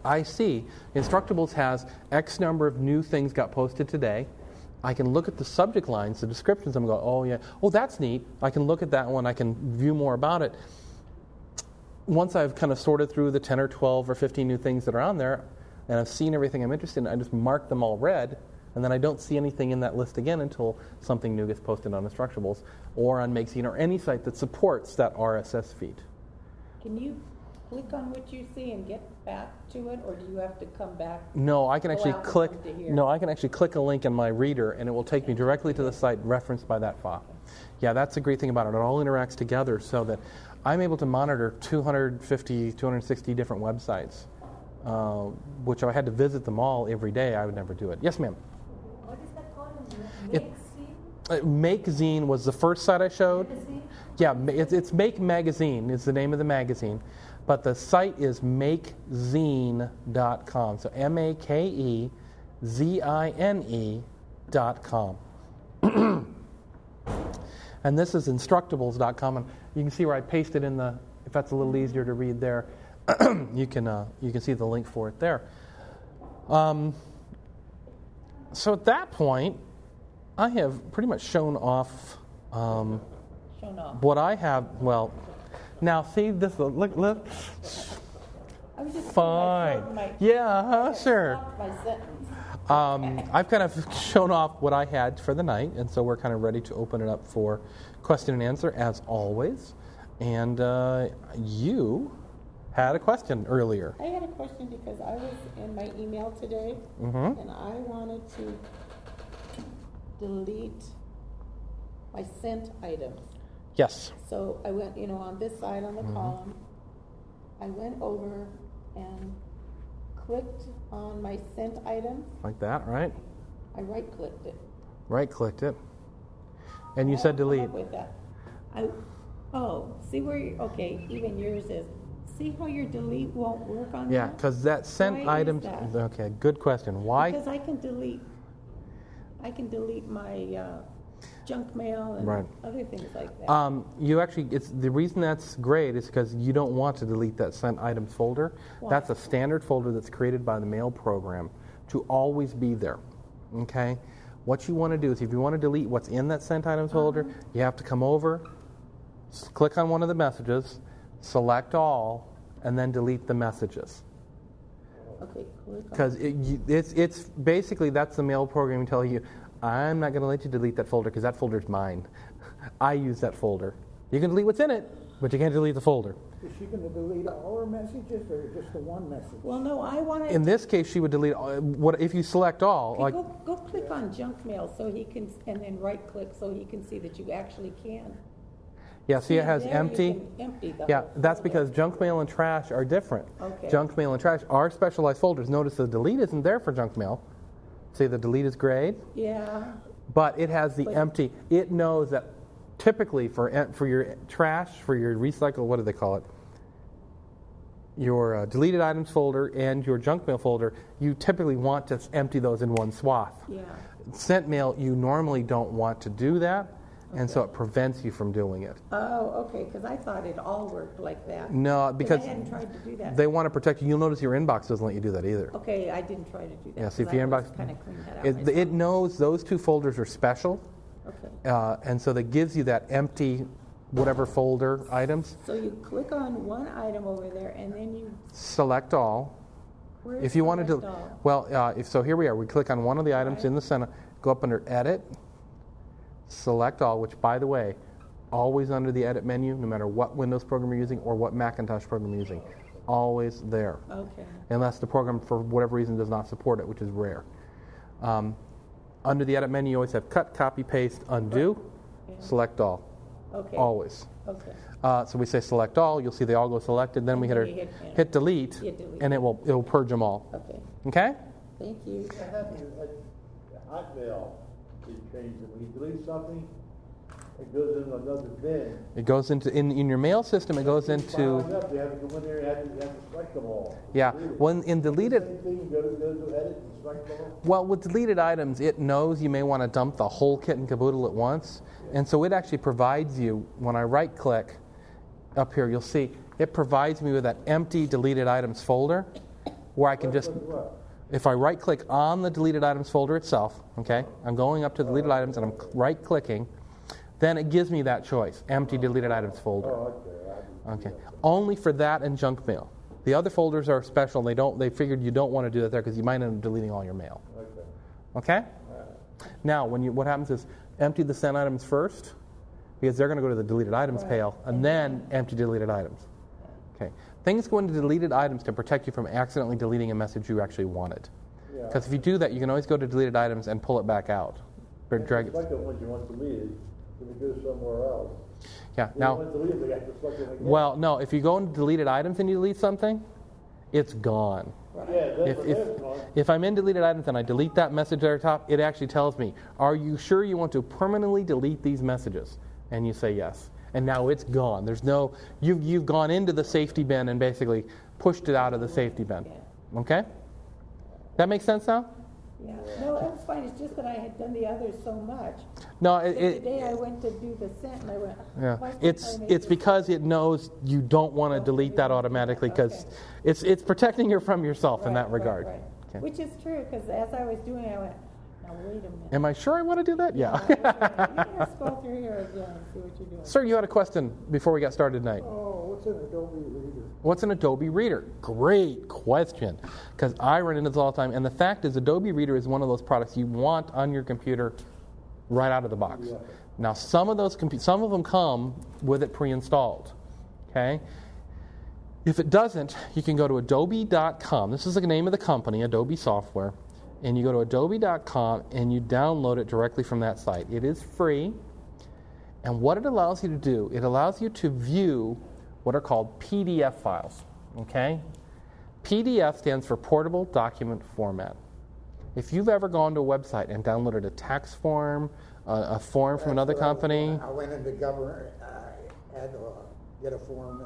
I see Instructables has X number of new things got posted today. I can look at the subject lines, the descriptions, and go, oh yeah, oh that's neat. I can look at that one. I can view more about it. Once I've kind of sorted through the ten or twelve or fifteen new things that are on there, and I've seen everything I'm interested in, I just mark them all red, and then I don't see anything in that list again until something new gets posted on Instructables or on Magazine or any site that supports that R S S feed. Can you click on what you see and get back to it, or do you have to come back? No, I can Go actually out and click. come to here? No, I can actually click a link in my reader, and it will take me directly to the site referenced by that file. Yeah, that's the great thing about it. It all interacts together so that I'm able to monitor two hundred fifty, two hundred sixty different websites, uh, which if I had to visit them all every day, I would never do it. Yes, ma'am. What is that called? It- Make Uh, Make Zine was the first site I showed. Magazine? Yeah, ma- it's, it's Make Magazine is the name of the magazine, but the site is make zine dot com. So M A K E Z I N E dot com. And this is Instructables dot com, and you can see where I pasted in the. If that's a little easier to read there, you can uh, you can see the link for it there. Um, so at that point, I have pretty much shown off. Um, Shown off. What I have, well, now see this. Look, look. I was just Fine. My, Yeah, huh, sure. stopped my sentence. Um, I've kind of shown off what I had for the night, and so we're kind of ready to open it up for question and answer as always. And uh, you had a question earlier. I had a question because I was in my email today, Mm-hmm. and I wanted to delete my sent items. Yes. So I went, you know, on this side on the Mm-hmm. column, I went over and clicked on my sent items. Like that, right? I right-clicked it. Right-clicked it. And you I said don't come delete. up with that. I, oh, see where you, okay, even yours is. See how your delete won't work on Yeah, that? because that sent Why is items. that? Okay, good question. Why? Because I can delete, I can delete my uh, junk mail and Right. other things like that. Um, you actually, it's the reason that's great is because you don't want to delete that sent items folder. Why? That's a standard folder that's created by the mail program to always be there. Okay? What you want to do is if you want to delete what's in that sent items folder, Uh-huh. you have to come over, s- click on one of the messages, select all, and then delete the messages. Okay, click on. Because it, you- it's, it's basically that's the mail program telling you, I'm not going to let you delete that folder because that folder's mine. I use that folder. You can delete what's in it, but you can't delete the folder. Is she gonna delete all her messages or just the one message? Well, no, I wanted. In this case, she would delete all- what if you select all. Okay, Like, go, go click on junk mail so he can, and then right click so he can see that you actually can. yeah, see, it has there you empty. can empty the Yeah, whole that's folder. because junk mail and trash are different. Okay. Junk mail and trash are specialized folders. Notice the delete isn't there for junk mail. See, the delete is grayed. Yeah, But it has the But- empty. It knows that typically for en- for your trash, for your recycle, what do they call it? Your uh, deleted items folder and your junk mail folder, you typically want to s- empty those in one swath. yeah. Sent mail, you normally don't want to do that, and so it prevents you from doing it. Oh, okay, because I thought it all worked like that. No, because I hadn't tried to do that. they want to protect you. You'll notice your inbox doesn't let you do that either. Okay, I didn't try to do that. Yeah, see if 'cause your I always inbox, kind of clean that out it, myself. it knows those two folders are special, Okay, uh, and so that gives you that empty, whatever folder items. so you click on one item over there and then you, Select all. where's If you wanted to, select all? well, uh, if so, here we are. We click on one of the items Right. in the center, go up under Edit, select all. Which, by the way, always under the Edit menu, no matter what Windows program you're using or what Macintosh program you're using, always there. Okay, Unless the program, for whatever reason, does not support it, which is rare. Um, under the Edit menu, you always have Cut, Copy, Paste, Undo, Yeah. select all. okay. Always. Okay, Uh, so we say select all. You'll see they all go selected. Then And we hit, then our, you hit enter. hit delete, Hit delete. and it will it will purge them all. okay, Okay? thank you. That happens at Hotmail, they changed it, when you delete something, it goes in another bin. It goes into in, in your mail system. It goes into Filing up, you have to go in there, you have to, you have to select them all. yeah. Delete it. When in deleted, Same thing, you go, go to edit and select them all. well, with deleted items, it knows you may want to dump the whole kit and caboodle at once, and so it actually provides you. When I right click up here, you'll see it provides me with that empty deleted items folder, where I can just, if I right-click on the deleted items folder itself, okay, I'm going up to deleted items and I'm right-clicking, then it gives me that choice, empty deleted items folder. Okay, only for that and junk mail. The other folders are special. They don't. They figured you don't want to do that there because you might end up deleting all your mail. Okay. Now, when you, what happens is empty the sent items first, because they're going to go to the deleted items Right. pail, and then empty deleted items. Okay. Things go into deleted items to protect you from accidentally deleting a message you actually wanted. Because if you do that, you can always go to deleted items and pull it back out. Or drag it. Select the ones you want deleted, if it goes somewhere else. Yeah. You Now. want to delete it, you have to select it again. Well, no. If you go into deleted items and you delete something, it's gone. Yeah, that's If, what if, that's on. if I'm in deleted items and I delete that message at the top, it actually tells me, are you sure you want to permanently delete these messages? And you say yes. And now it's gone. There's no, you've, you've gone into the safety bin and basically pushed it out of the safety bin. Okay? That makes sense now? Yeah, no, that's fine, it's just that I had done the others so much. No, it, So it, today I went to do the sent and I went, yeah. why can't It's I make it's this- because it knows you don't want to delete that automatically because Okay. it's it's protecting you from yourself in Right, that right, regard. right. Okay. Which is true, because as I was doing it, I went, now wait a minute. Am I sure I want to do that? Yeah. You gotta scroll through here again and see what you're doing. Sir, you had a question before we got started tonight. Oh, what's an Adobe Reader? What's an Adobe Reader? Great question, because I run into this all the time. And the fact is, Adobe Reader is one of those products you want on your computer right out of the box. Yeah. Now, some of those compu- some of them come with it pre-installed. Okay. If it doesn't, you can go to adobe dot com. This is the name of the company, Adobe Software. And you go to adobe dot com and you download it directly from that site. It is free. And what it allows you to do, it allows you to view what are called P D F files. Okay? P D F stands for Portable Document Format. If you've ever gone to a website and downloaded a tax form, uh, a form from another That's what I was company, doing. I went into government, I had to uh, get a form,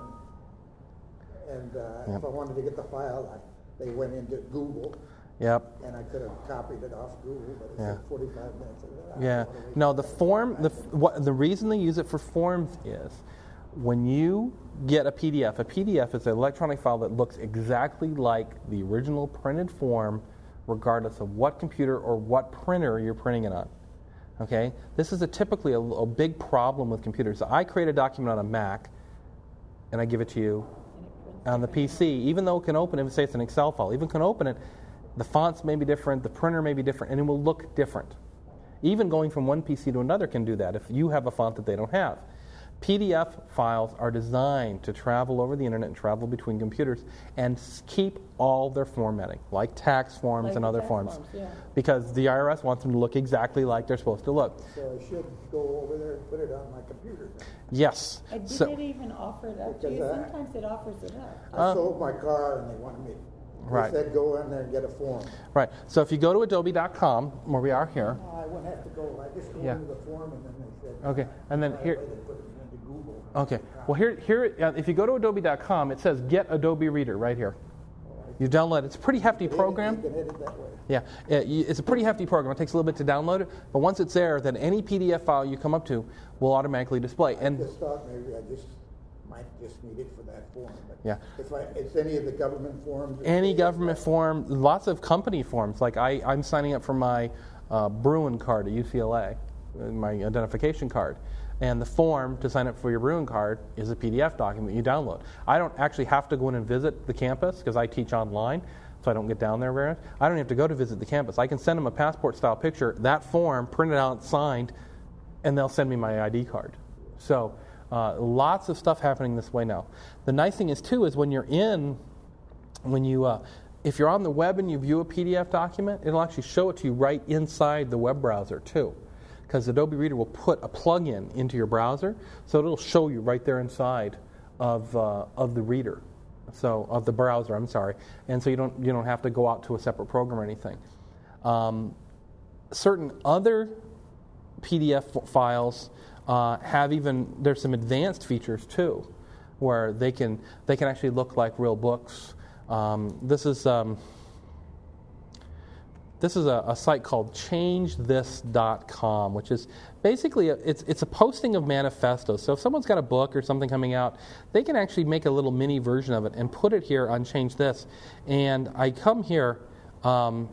and, and uh, Yep. if I wanted to get the file, I, they went into Google, yep, and I could have copied it off Google, but it Yeah. said forty-five minutes. I don't yeah. wanna wait No, for the that. form, the what the reason they use it for forms is when you get a P D F. A P D F is an electronic file that looks exactly like the original printed form, regardless of what computer or what printer you're printing it on. Okay, this is a typically a, a big problem with computers. I create a document on a Mac, and I give it to you on the P C. Even though it can open it, say it's an Excel file, even can open it, the fonts may be different, the printer may be different, and it will look different. Even going from one P C to another can do that if you have a font that they don't have. P D F files are designed to travel over the internet and travel between computers and s- keep all their formatting, like tax forms Like and the other tax forms, forms, yeah. because the I R S wants them to look exactly like they're supposed to look. So I should go over there and put it on my computer. then. Yes. And did So- it even offer it up to you? Because I- Sometimes it offers it up. I Uh, sold my car, and they wanted me, Right. they said go in there and get a form. Right. So if you go to adobe dot com, where we are here, No, I wouldn't have to go, I just go Yeah. into the form, and then they said. Okay, and then right here- away They put it into Google. okay. Well, here, here, uh, if you go to adobe dot com, it says Get Adobe Reader right here. You download it. It's a pretty hefty Hit it, program. You can hit it that way. Yeah, it- you- it's a pretty hefty program. It takes a little bit to download it, but once it's there, then any P D F file you come up to will automatically display. I And just thought maybe I just might just need it for that form. But Yeah. If I, it's any of the government forms. any it's- government form, lots of company forms. Like I, I'm signing up for my uh, Bruin card at U C L A, uh, my identification card. And the form to sign up for your Bruin card is a P D F document you download. I don't actually have to go in and visit the campus because I teach online, so I don't get down there very much. I don't have to go to visit the campus. I can send them a passport-style picture, that form, printed out, signed, and they'll send me my I D card. So uh, lots of stuff happening this way now. The nice thing is, too, is when you're in, when you, uh, if you're on the web and you view a P D F document, it'll actually show it to you right inside the web browser, too. Because Adobe Reader will put a plug-in into your browser, so it'll show you right there inside of uh, of the reader, so of the browser. I'm sorry, and so you don't you don't have to go out to a separate program or anything. Um, certain other P D F f- files uh, have even there's some advanced features too, where they can they can actually look like real books. Um, this is. Um, this is a, a site called change this dot com, which is basically a, it's it's a posting of manifestos. So if someone's got a book or something coming out, they can actually make a little mini version of it and put it here on Change This. And I come here um,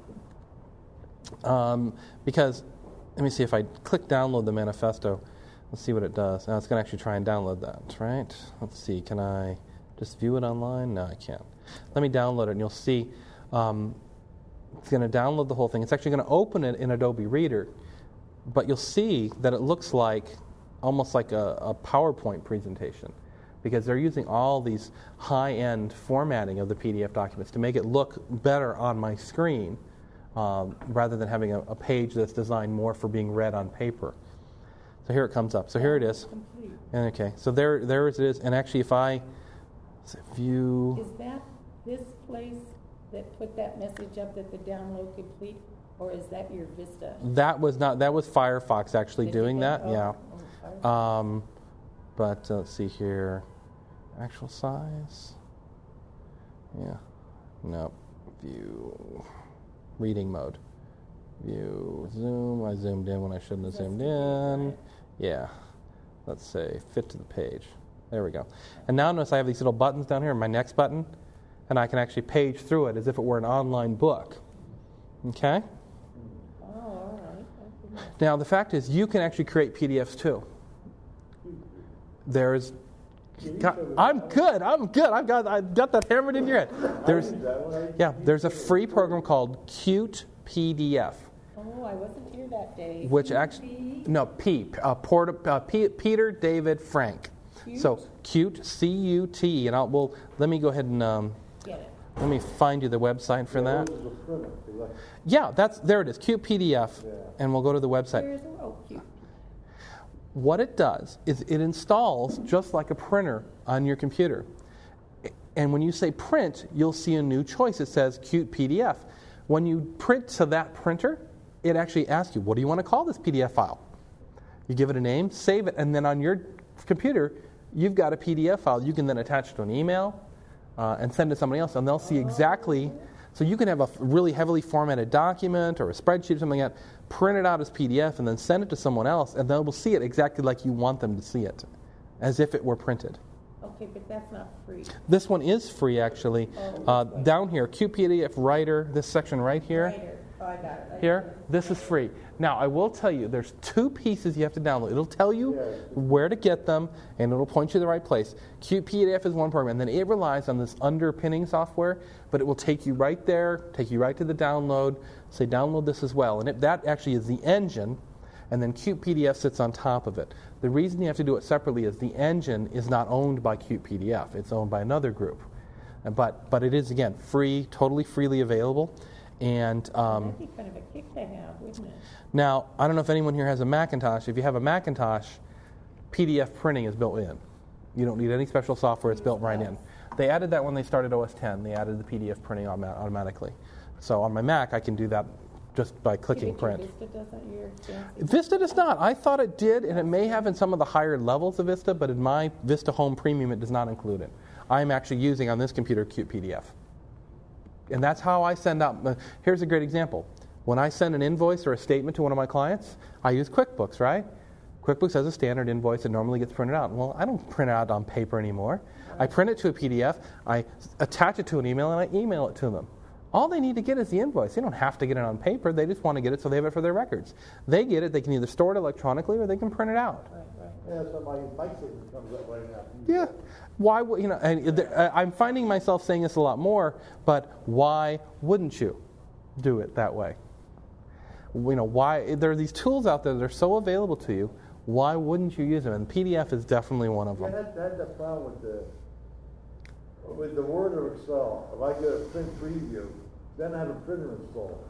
um, because let me see if I click download the manifesto. Let's see what it does. Now it's going to actually try and download that, right? Let's see. Can I just view it online? No, I can't. Let me download it, and you'll see. Um, it's going to download the whole thing. It's actually going to open it in Adobe Reader, but you'll see that it looks like almost like a, a PowerPoint presentation, because they're using all these high-end formatting of the P D F documents to make it look better on my screen, um, rather than having a, a page that's designed more for being read on paper. So here it comes up. So here it is. And okay, so there, there it is. And actually, if I view, Is that this place that put that message up that the download complete, or is that your Vista? that was not that was Firefox actually Did you doing think- that. oh, Yeah. oh, Firefox. Um, but uh, let's see here, actual size. Yeah. No. View. Reading mode. View. Zoom. I zoomed in when I shouldn't have So it's zoomed the big in. one. Yeah. Let's say fit to the page. There we go. And now notice I have these little buttons down here, my next button, and I can actually page through it as if it were an online book. Okay? Oh, all right. Okay. Now the fact is, you can actually create P D Fs too. There's, God, I'm good. I'm good. I've got I've got that hammered in your head. There's, yeah, there's a free program called Qt P D F, Oh, I wasn't here that day. which actually no P uh, Port, uh, P, Peter David Frank. Qt? So Qt C U T E, and I'll well let me go ahead and um, Get it. let me find you the website for that. This is a printer, see, like- Yeah, that's there it is, Qt P D F, Yeah. and we'll go to the website. There's a, oh, cute. What it does is it installs just like a printer on your computer. And when you say print, you'll see a new choice. It says Qt P D F. When you print to that printer, it actually asks you, what do you want to call this P D F file? You give it a name, save it, and then on your computer, you've got a P D F file. You can then attach it to an email uh, and send it to somebody else, and they'll see exactly. So you can have a really heavily formatted document or a spreadsheet or something like that, print it out as P D F, and then send it to someone else, and they will see it exactly like you want them to see it, as if it were printed. Okay, but that's not free. This one is free, actually. Uh, down here, Qt P D F Writer, this section right here. Writer. Oh, I got it. Right Here, this is free. Now, I will tell you, there's two pieces you have to download. It'll tell you where to get them, and it'll point you to the right place. Qt P D F is one program, and then it relies on this underpinning software, but it will take you right there, take you right to the download, say download this as well. And it, that actually is the engine, and then Qt P D F sits on top of it. The reason you have to do it separately is the engine is not owned by Qt P D F. It's owned by another group. And But, but it is, again, free, totally freely available. And um, That'd be kind of a kick to have, wouldn't it? now, I don't know if anyone here has a Macintosh. If you have a Macintosh, P D F printing is built in. You don't need any special software. It's built right in. They added that when they started O S ten. They added the P D F printing automa- automatically. So on my Mac, I can do that just by clicking You think print. your Vista doesn't, your fancy? Vista does not. I thought it did, and it may have in some of the higher levels of Vista, but in my Vista Home Premium, it does not include it. I'm actually using on this computer Qt P D F. And that's how I send out. Uh, here's a great example. When I send an invoice or a statement to one of my clients, I use QuickBooks, right? QuickBooks has a standard invoice that normally gets printed out. Well, I don't print it out on paper anymore. I print it to a P D F, I attach it to an email, and I email it to them. All they need to get is the invoice. They don't have to get it on paper. They just want to get it so they have it for their records. They get it. They can either store it electronically or they can print it out. Right, right. Yeah, so my bicycle comes up right now. Yeah. Why would you know? And there, I'm finding myself saying this a lot more. But why wouldn't you do it that way? You know, why there are these tools out there that are so available to you. Why wouldn't you use them? And P D F is definitely one of Yeah, them. that, that's the problem with the, with the Word or Excel. If I get a print preview, then I have a printer installed.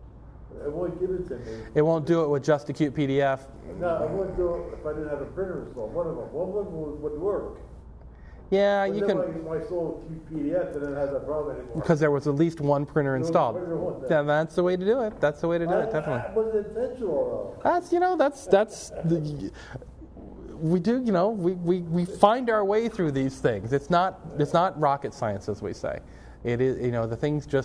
It won't give it to me. It won't do it with just a Qt P D F. No, I wouldn't do it if I didn't have a printer installed. One of them, one of them would, would work. Yeah, But you then can, my, my soul Qt P D F didn't have that problem anymore. because there was at least one printer was installed. printer one there. Yeah, that's the way to do it. That's the way to do it, I- definitely. That was intentional though. That's, you know, that's, that's, the, we do, you know, we, we, we find our way through these things. It's not, it's not rocket science, as we say. It is, you know, the things just,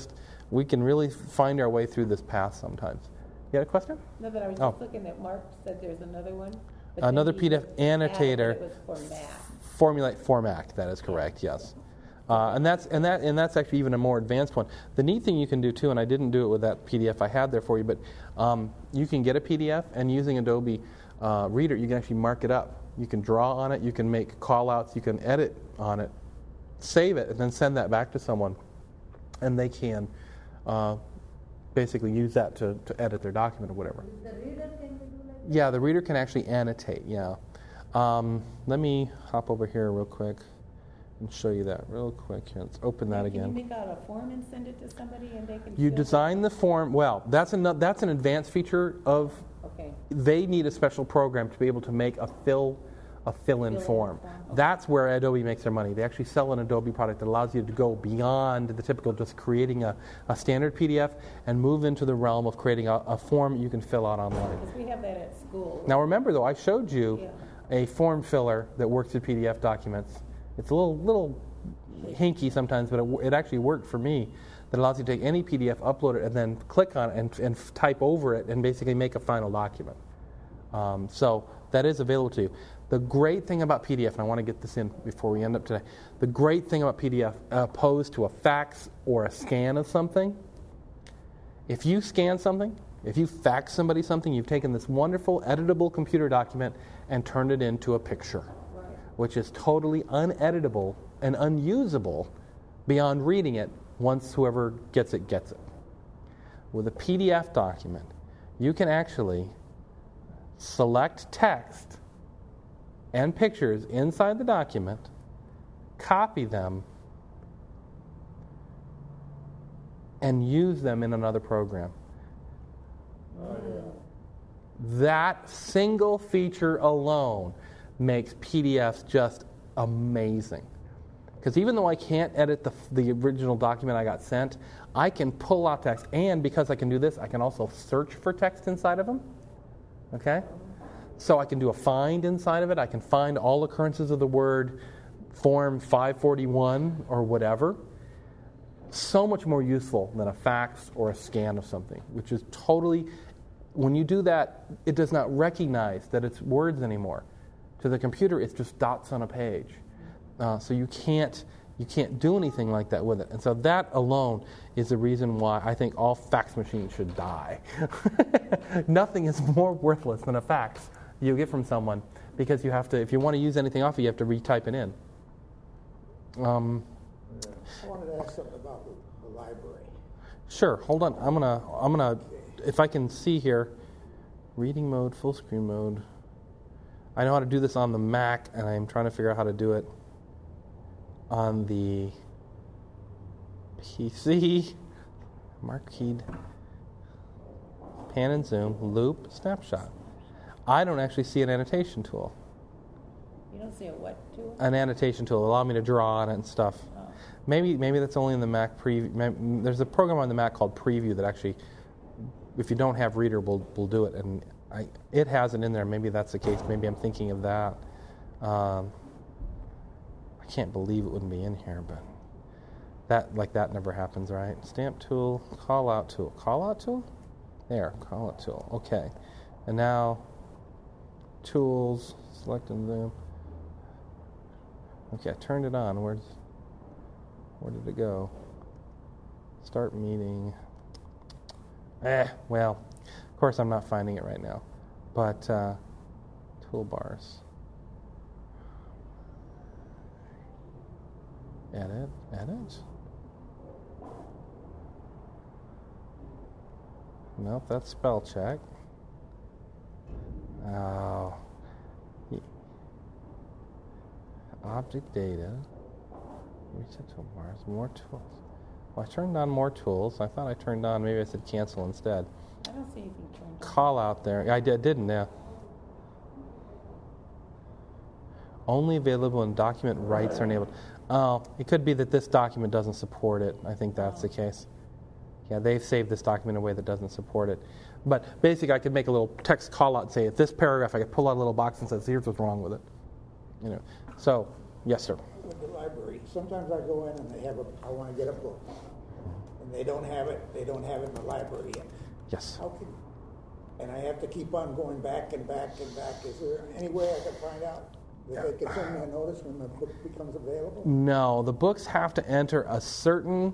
we can really find our way through this path sometimes. You had a question? No, but I was Oh. just looking at Mark said there's another one. but then Another he P D F added annotator. It was for Mac. Formulate Formac, that is correct, yes. Uh, and that's and that and that's actually even a more advanced one. The neat thing you can do too, and I didn't do it with that P D F I had there for you, but um, you can get a P D F and using Adobe uh, Reader, you can actually mark it up. You can draw on it, you can make call-outs, you can edit on it, save it, and then send that back to someone, and they can uh, basically use that to, to edit their document or whatever. The reader can do like that? Yeah, the reader can actually annotate, yeah. Um, let me hop over here real quick and show you that real quick. Here, let's open that Can again. you make out a form and send it to somebody and they can You fill design the form, well, that's, an, that's an advanced feature of, it? Okay. they need a special program to be able to make a fill a fill-in Fill-in form. form, okay. That's where Adobe makes their money. They actually sell an Adobe product that allows you to go beyond the typical just creating a, a standard P D F and move into the realm of creating a, a form you can fill out online. Because we have that at school. Now remember though, I showed you Yeah. a form filler that works with P D F documents. It's a little little hinky sometimes, but it, it actually worked for me. That allows you to take any P D F, upload it, and then click on it and, and type over it and basically make a final document. Um, so that is available to you. The great thing about P D F, and I want to get this in before we end up today, the great thing about P D F, opposed to a fax or a scan of something, if you scan something, if you fax somebody something, you've taken this wonderful editable computer document and turned it into a picture, Right. which is totally uneditable and unusable beyond reading it once whoever gets it gets it. With a P D F document, you can actually select text and pictures inside the document, copy them, and use them in another program. That single feature alone makes P D Fs just amazing. Because even though I can't edit the, the original document I got sent, I can pull out text, and because I can do this, I can also search for text inside of them. Okay? So I can do a find inside of it. I can find all occurrences of the word form five forty-one or whatever. So much more useful than a fax or a scan of something, which is totally, when you do that, it does not recognize that it's words anymore. To the computer, it's just dots on a page. Uh, so you can't you can't do anything like that with it. And so that alone is the reason why I think all fax machines should die. Nothing is more worthless than a fax you get from someone, because you have to, if you want to use anything off it, you have to retype it in. Um, I wanted to ask something about the, the library. Sure. Hold on. I'm gonna. I'm gonna. If I can see here, reading mode, full screen mode. I know how to do this on the Mac, and I'm trying to figure out how to do it on the P C. Marquee. Pan and zoom. Loop. Snapshot. I don't actually see an annotation tool. You don't see a what tool? An annotation tool allow me to draw on it and stuff. Oh. Maybe maybe that's only in the Mac preview. There's a program on the Mac called Preview that actually, if you don't have Reader, will will do it, and I, it has it in there. Maybe that's the case. Maybe I'm thinking of that. Um, I can't believe it wouldn't be in here, but that like that never happens, right? Stamp tool, call out tool, call out tool. There, call out tool. Okay, and now tools, select and zoom. Okay, I turned it on. Where's Where did it go? Start meeting. Eh, well, of course I'm not finding it right now. But uh, toolbars. Edit, edit. Nope, that's spell check. Oh. Object data. Reset toolbars. More tools. Well, I turned on more tools. I thought I turned on, maybe I said cancel instead. I don't see anything turned on. Call out there. I did, didn't, yeah. Only available when document rights are enabled. Oh, it could be that this document doesn't support it. I think that's the case. Yeah, they've saved this document in a way that doesn't support it. But basically, I could make a little text call out and say, at this paragraph, I could pull out a little box and say, here's what's wrong with it. You know. So, yes, sir. With the library, sometimes I go in and they have a, I want to get a book. and they don't have it, they don't have it in the library yet. Yes. How can, and I have to keep on going back and back and back. Is there any way I can find out that they can send me a notice when the book becomes available? No, the books have to enter a certain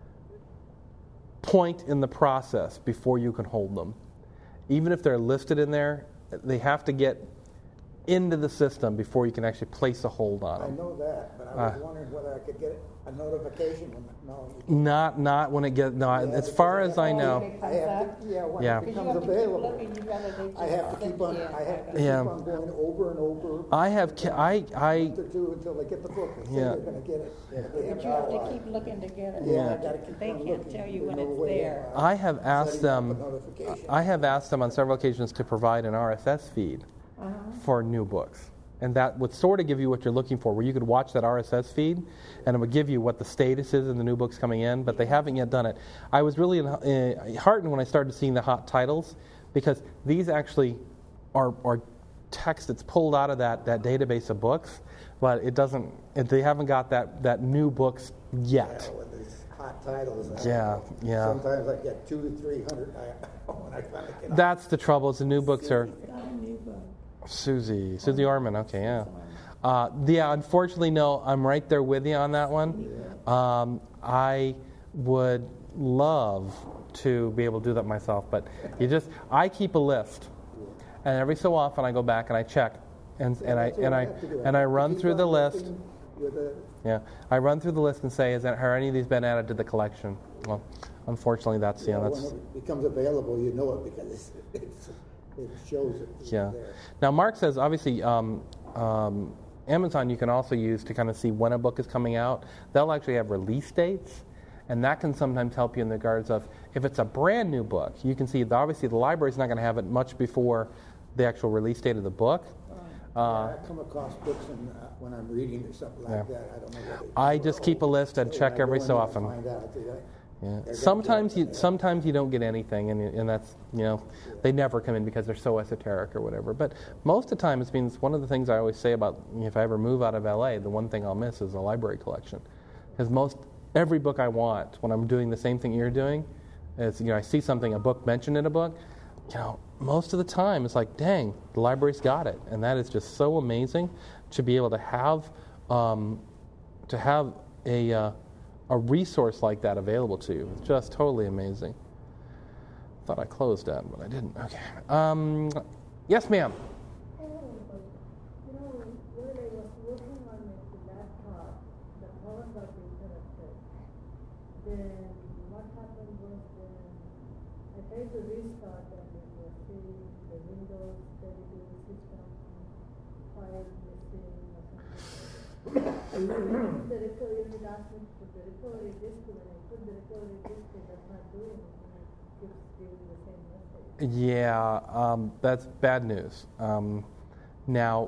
point in the process before you can hold them. Even if they're listed in there, they have to get into the system before you can actually place a hold on I them. know that, but I was Uh, wondering whether I could get a notification when, no. Not, not when it gets. No, Yeah, as far because as I have- know. I have to, yeah, when Yeah. it Because you becomes have to keep available. looking, you gotta, they I have to just keep on, sent you. I have to Yeah. keep on going over and over. I have. ca- I. A I. month or two until they get the book. They say Yeah. they're gonna get it. They But you have to outlined. keep looking to get it. Yeah, I gotta keep They on can't looking. tell you There's when no it's way there. of, uh, I have asked setting up them. a notification. I have asked them on several occasions to provide an R S S feed Uh-huh. for new books. And that would sort of give you what you're looking for, where you could watch that R S S feed, and it would give you what the status is in the new books coming in, but they haven't yet done it. I was really uh, heartened when I started seeing the hot titles, because these actually are, are text that's pulled out of that, that database of books, but it doesn't, it, they haven't got that, that new books yet. Yeah, with these hot titles. I- Yeah, yeah. Sometimes I get two to three hundred, I, when I finally get. That's the trouble, is the new books are... Got a new book. Susie, Susie Orman. Okay, yeah. Uh, yeah, unfortunately, no. I'm right there with you on that one. Um, I would love to be able to do that myself, but you just I keep a list, and every so often I go back and I check, and and I That's what and I have to do. and I have to run keep through on the list. looking with a- Yeah, I run through the list and say, is that have any of these been added to the collection? Well, unfortunately, that's you know When that's. it becomes available, you know it because it's, it's, it shows it. it's Yeah. there. Now, Mark says, obviously, um, um, Amazon you can also use to kind of see when a book is coming out. They'll actually have release dates, and that can sometimes help you in the regards of if it's a brand new book, you can see, the, obviously, the library's not going to have it much before the actual release date of the book. Yeah, Uh, I come across books and, uh, when I'm reading or something like Yeah. that. I don't know what it, I just keep a list and when check I go every in so there, I often. Find out, did I- Yeah. They're gonna Sometimes do you it. sometimes you don't get anything, and and that's you know they never come in because they're so esoteric or whatever. But most of the time, it means one of the things I always say about if I ever move out of L A, the one thing I'll miss is a library collection, because most every book I want when I'm doing the same thing you're doing is you know I see something a book mentioned in a book, you know most of the time it's like dang the library's got it, and that is just so amazing to be able to have um, to have a uh, a resource like that available to you. It's just totally amazing. Thought I closed that, but I didn't. Okay. Um, yes, ma'am. Oh, but, you know, when I was working on my laptop, the power got interrupted. Then what happened was then I tried to restart and it was saying the Windows thirty-two system file missing or something like that. I put the recovery, it asked me to put the recovery disk, when I put the recovery disk, it does not do anything. It keeps giving the same message. Yeah, um, that's bad news. Um, now,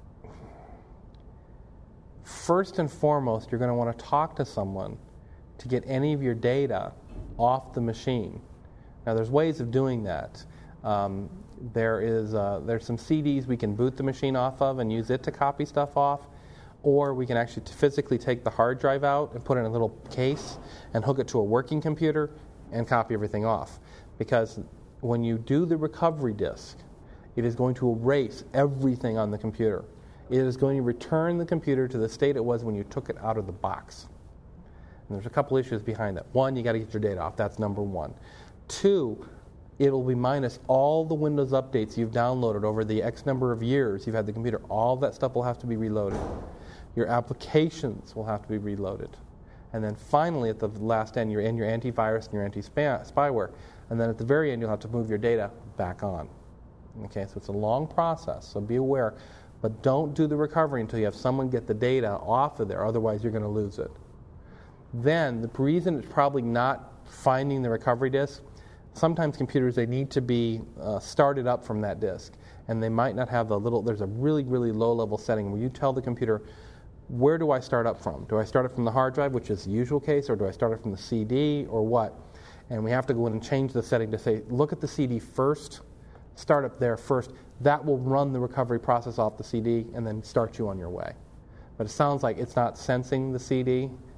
first and foremost, you're going to want to talk to someone to get any of your data off the machine. Now, there's ways of doing that. Um, there is uh, there's some C Ds we can boot the machine off of and use it to copy stuff off, or we can actually t- physically take the hard drive out and put it in a little case and hook it to a working computer and copy everything off. Because when you do the recovery disk, it is going to erase everything on the computer. It is going to return the computer to the state it was when you took it out of the box. And there's a couple issues behind that. One, you got to get your data off. That's number one. Two, it'll be minus all the Windows updates you've downloaded over the X number of years you've had the computer. All that stuff will have to be reloaded. Your applications will have to be reloaded. And then finally, at the last end, you're in your antivirus and your anti-spyware. And then at the very end, you'll have to move your data back on. Okay, so it's a long process, so be aware. But don't do the recovery until you have someone get the data off of there, otherwise you're going to lose it. Then, the reason it's probably not finding the recovery disk, sometimes computers, they need to be uh, started up from that disk. And they might not have the little, there's a really, really low-level setting where you tell the computer, where do I start up from? Do I start it from the hard drive, which is the usual case, or do I start it from the C D, or what? And we have to go in and change the setting to say, look at the C D first, start up there first. That will run the recovery process off the C D and then start you on your way. But it sounds like it's not sensing the C D,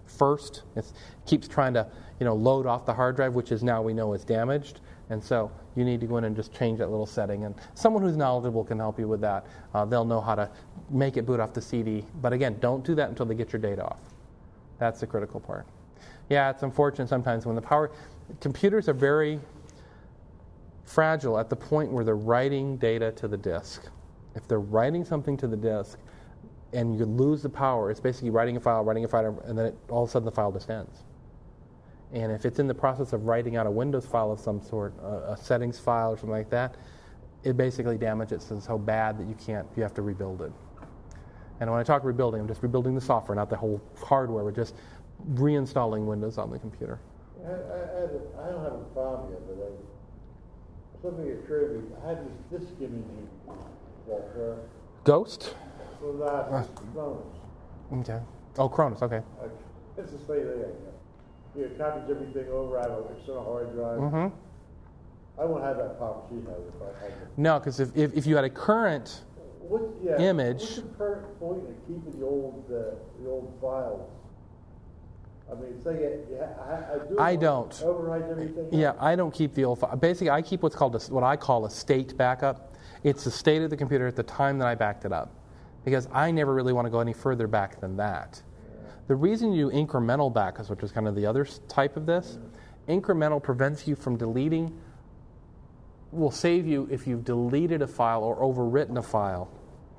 first. It keeps trying to, you know, load off the hard drive, which is now we know is damaged. And so you need to go in and just change that little setting. And someone who's knowledgeable can help you with that. Uh, they'll know how to make it boot off the C D. But again, don't do that until they get your data off. That's the critical part. Yeah, it's unfortunate sometimes when the power... Computers are very fragile at the point where they're writing data to the disk. If they're writing something to the disk and you lose the power, it's basically writing a file, writing a file, and then it, all of a sudden the file just ends. And if it's in the process of writing out a Windows file of some sort, a, a settings file or something like that, it basically damages it so bad that you can't, you have to rebuild it. And when I talk rebuilding, I'm just rebuilding the software, not the whole hardware. We're just reinstalling Windows on the computer. I, I, I, I don't have a problem yet, but I, something occurred to me. I had this disk imaging software. Ghost? For that, uh, Cronus. Okay. Oh, Cronus, okay. I, it's the same thing. You know, copies everything over. I have an external hard drive. Mm-hmm. I won't have that pop sheet has if I had it. No, because if, if, if you had a current what, yeah, image... What's the current point in keeping the old, uh, the old files? I mean, say yeah, I, I do. I don't. Overwrite everything. Yeah, I don't keep the old file. Basically, I keep what's called a, what I call a state backup. It's the state of the computer at the time that I backed it up, because I never really want to go any further back than that. Yeah. The reason you do incremental backups, which is kind of the other type of this, yeah. incremental prevents you from deleting. Will save you if you've deleted a file or overwritten a file,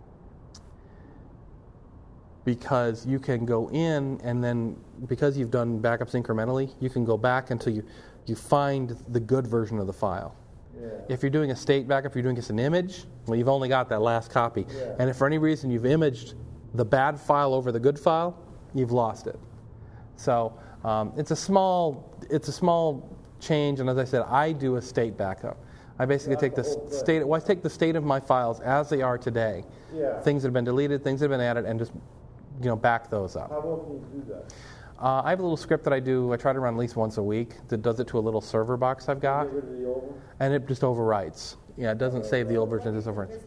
because you can go in and then, because you've done backups incrementally, you can go back until you, you find the good version of the file. Yeah. If you're doing a state backup, if you're doing just an image, well, you've only got that last copy. Yeah. And if for any reason you've imaged the bad file over the good file, you've lost it. So um, it's a small it's a small change, and as I said, I do a state backup. I basically yeah, take the, the state. Well, I take the state of my files as they are today. Yeah. Things that have been deleted, things that have been added, and just you know back those up. How often do you do that? Uh, I have a little script that I do. I try to run at least once a week that does it to a little server box I've got, get rid of the old one? And it just overwrites. Yeah, it doesn't uh, save the old version. It just overwrites.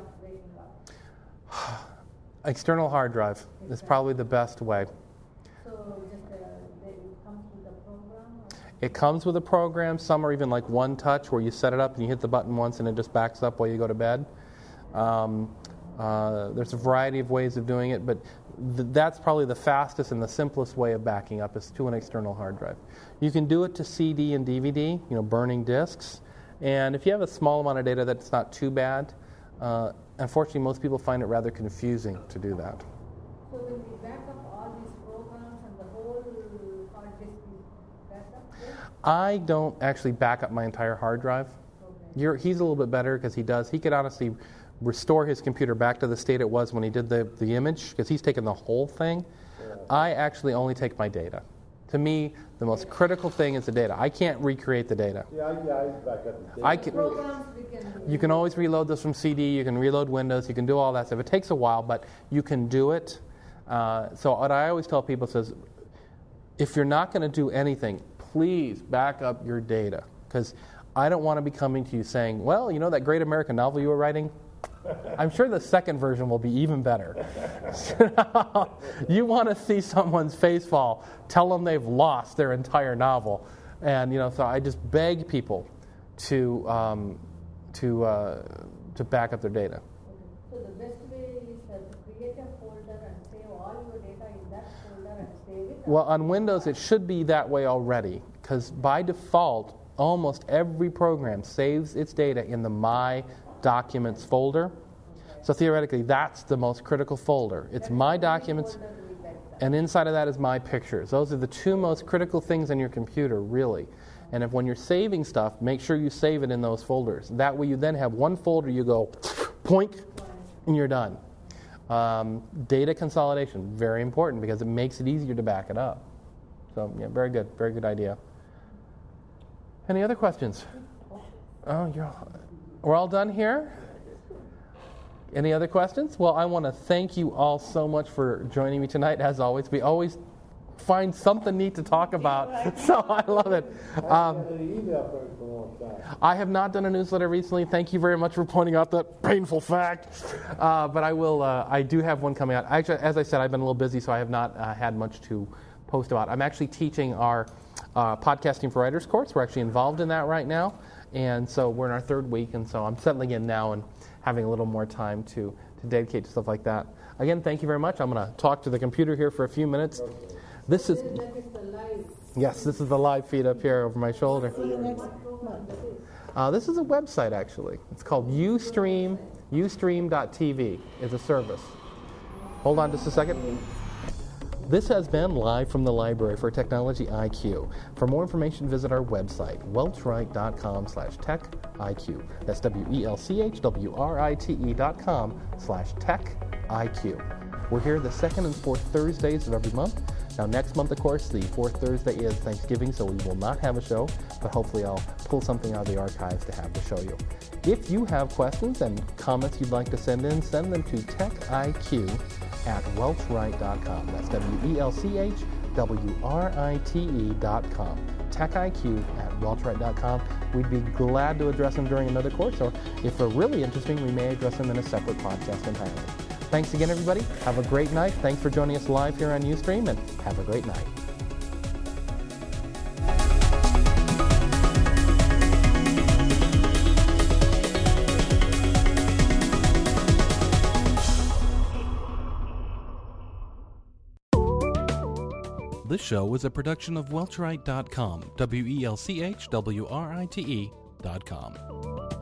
External hard drive exactly. is probably the best way. So just uh, it comes with a program? Or? It comes with a program. Some are even like one touch where you set it up and you hit the button once and it just backs up while you go to bed. Um, uh, there's a variety of ways of doing it, but th- that's probably the fastest and the simplest way of backing up is to an external hard drive. You can do it to C D and D V D, you know, burning discs. And if you have a small amount of data, that's not too bad. Uh, unfortunately, most people find it rather confusing to do that. So when we back up all these programs and the whole hard disk is backed up? Yeah? I don't actually back up my entire hard drive. Okay. You're, he's a little bit better because he does. He could honestly restore his computer back to the state it was when he did the, the image because he's taken the whole thing. Yeah. I actually only take my data. To me, the most critical thing is the data. I can't recreate the data. Yeah, I, yeah, I back up the data. I can, programs we can you can always reload this from C D. You can reload Windows. You can do all that stuff. It takes a while, but you can do it. Uh, so what I always tell people is, if you're not going to do anything, please back up your data. Because I don't want to be coming to you saying, well, you know that great American novel you were writing? I'm sure the second version will be even better. You want to see someone's face fall, tell them they've lost their entire novel. And, you know, so I just beg people to um, to uh, to back up their data. So the best way is uh, to create a folder and save all your data in that folder and save it? Well, on Windows, it should be that way already, because by default, almost every program saves its data in the My Documents folder. Okay. So theoretically, that's the most critical folder. It's that's My Documents, and inside of that is My Pictures. Those are the two most critical things on your computer, really. And if when you're saving stuff, make sure you save it in those folders. That way you then have one folder, you go poink, and you're done. Um, data consolidation, very important because it makes it easier to back it up. So, yeah, very good, very good idea. Any other questions? Oh, you're all, we're all done here? Any other questions? Well, I want to thank you all so much for joining me tonight. As always, we always find something neat to talk about, so I love it. Um, I have not done a newsletter recently. Thank you very much for pointing out that painful fact. Uh, but I will. Uh, I do have one coming out. Actually, as I said, I've been a little busy, so I have not uh, had much to post about. I'm actually teaching our uh, Podcasting for Writers course. We're actually involved in that right now. And so we're in our third week, and so I'm settling in now and having a little more time to, to dedicate to stuff like that. Again, thank you very much. I'm going to talk to the computer here for a few minutes. This is, yes, this is the live feed up here over my shoulder. See you next month. Uh, this is a website, actually. It's called Ustream, ustream dot t v is a service. Hold on just a second. This has been Live from the Library for Technology I Q. For more information, visit our website, welchwright.com slash techiq. That's W E L C H W R I T E dot com slash techiq. We're here the second and fourth Thursdays of every month. Now, next month, of course, the fourth Thursday is Thanksgiving, so we will not have a show, but hopefully I'll pull something out of the archives to have to show you. If you have questions and comments you'd like to send in, send them to techiq at welchwright dot com. That's W E L C H W R I T E dot com. techiq at welchwright dot com. We'd be glad to address them during another course, or if they're really interesting, we may address them in a separate podcast entirely. Thanks again, everybody. Have a great night. Thanks for joining us live here on Ustream, and have a great night. This show was a production of welchwright dot com, W E L C H W R I T E dot com.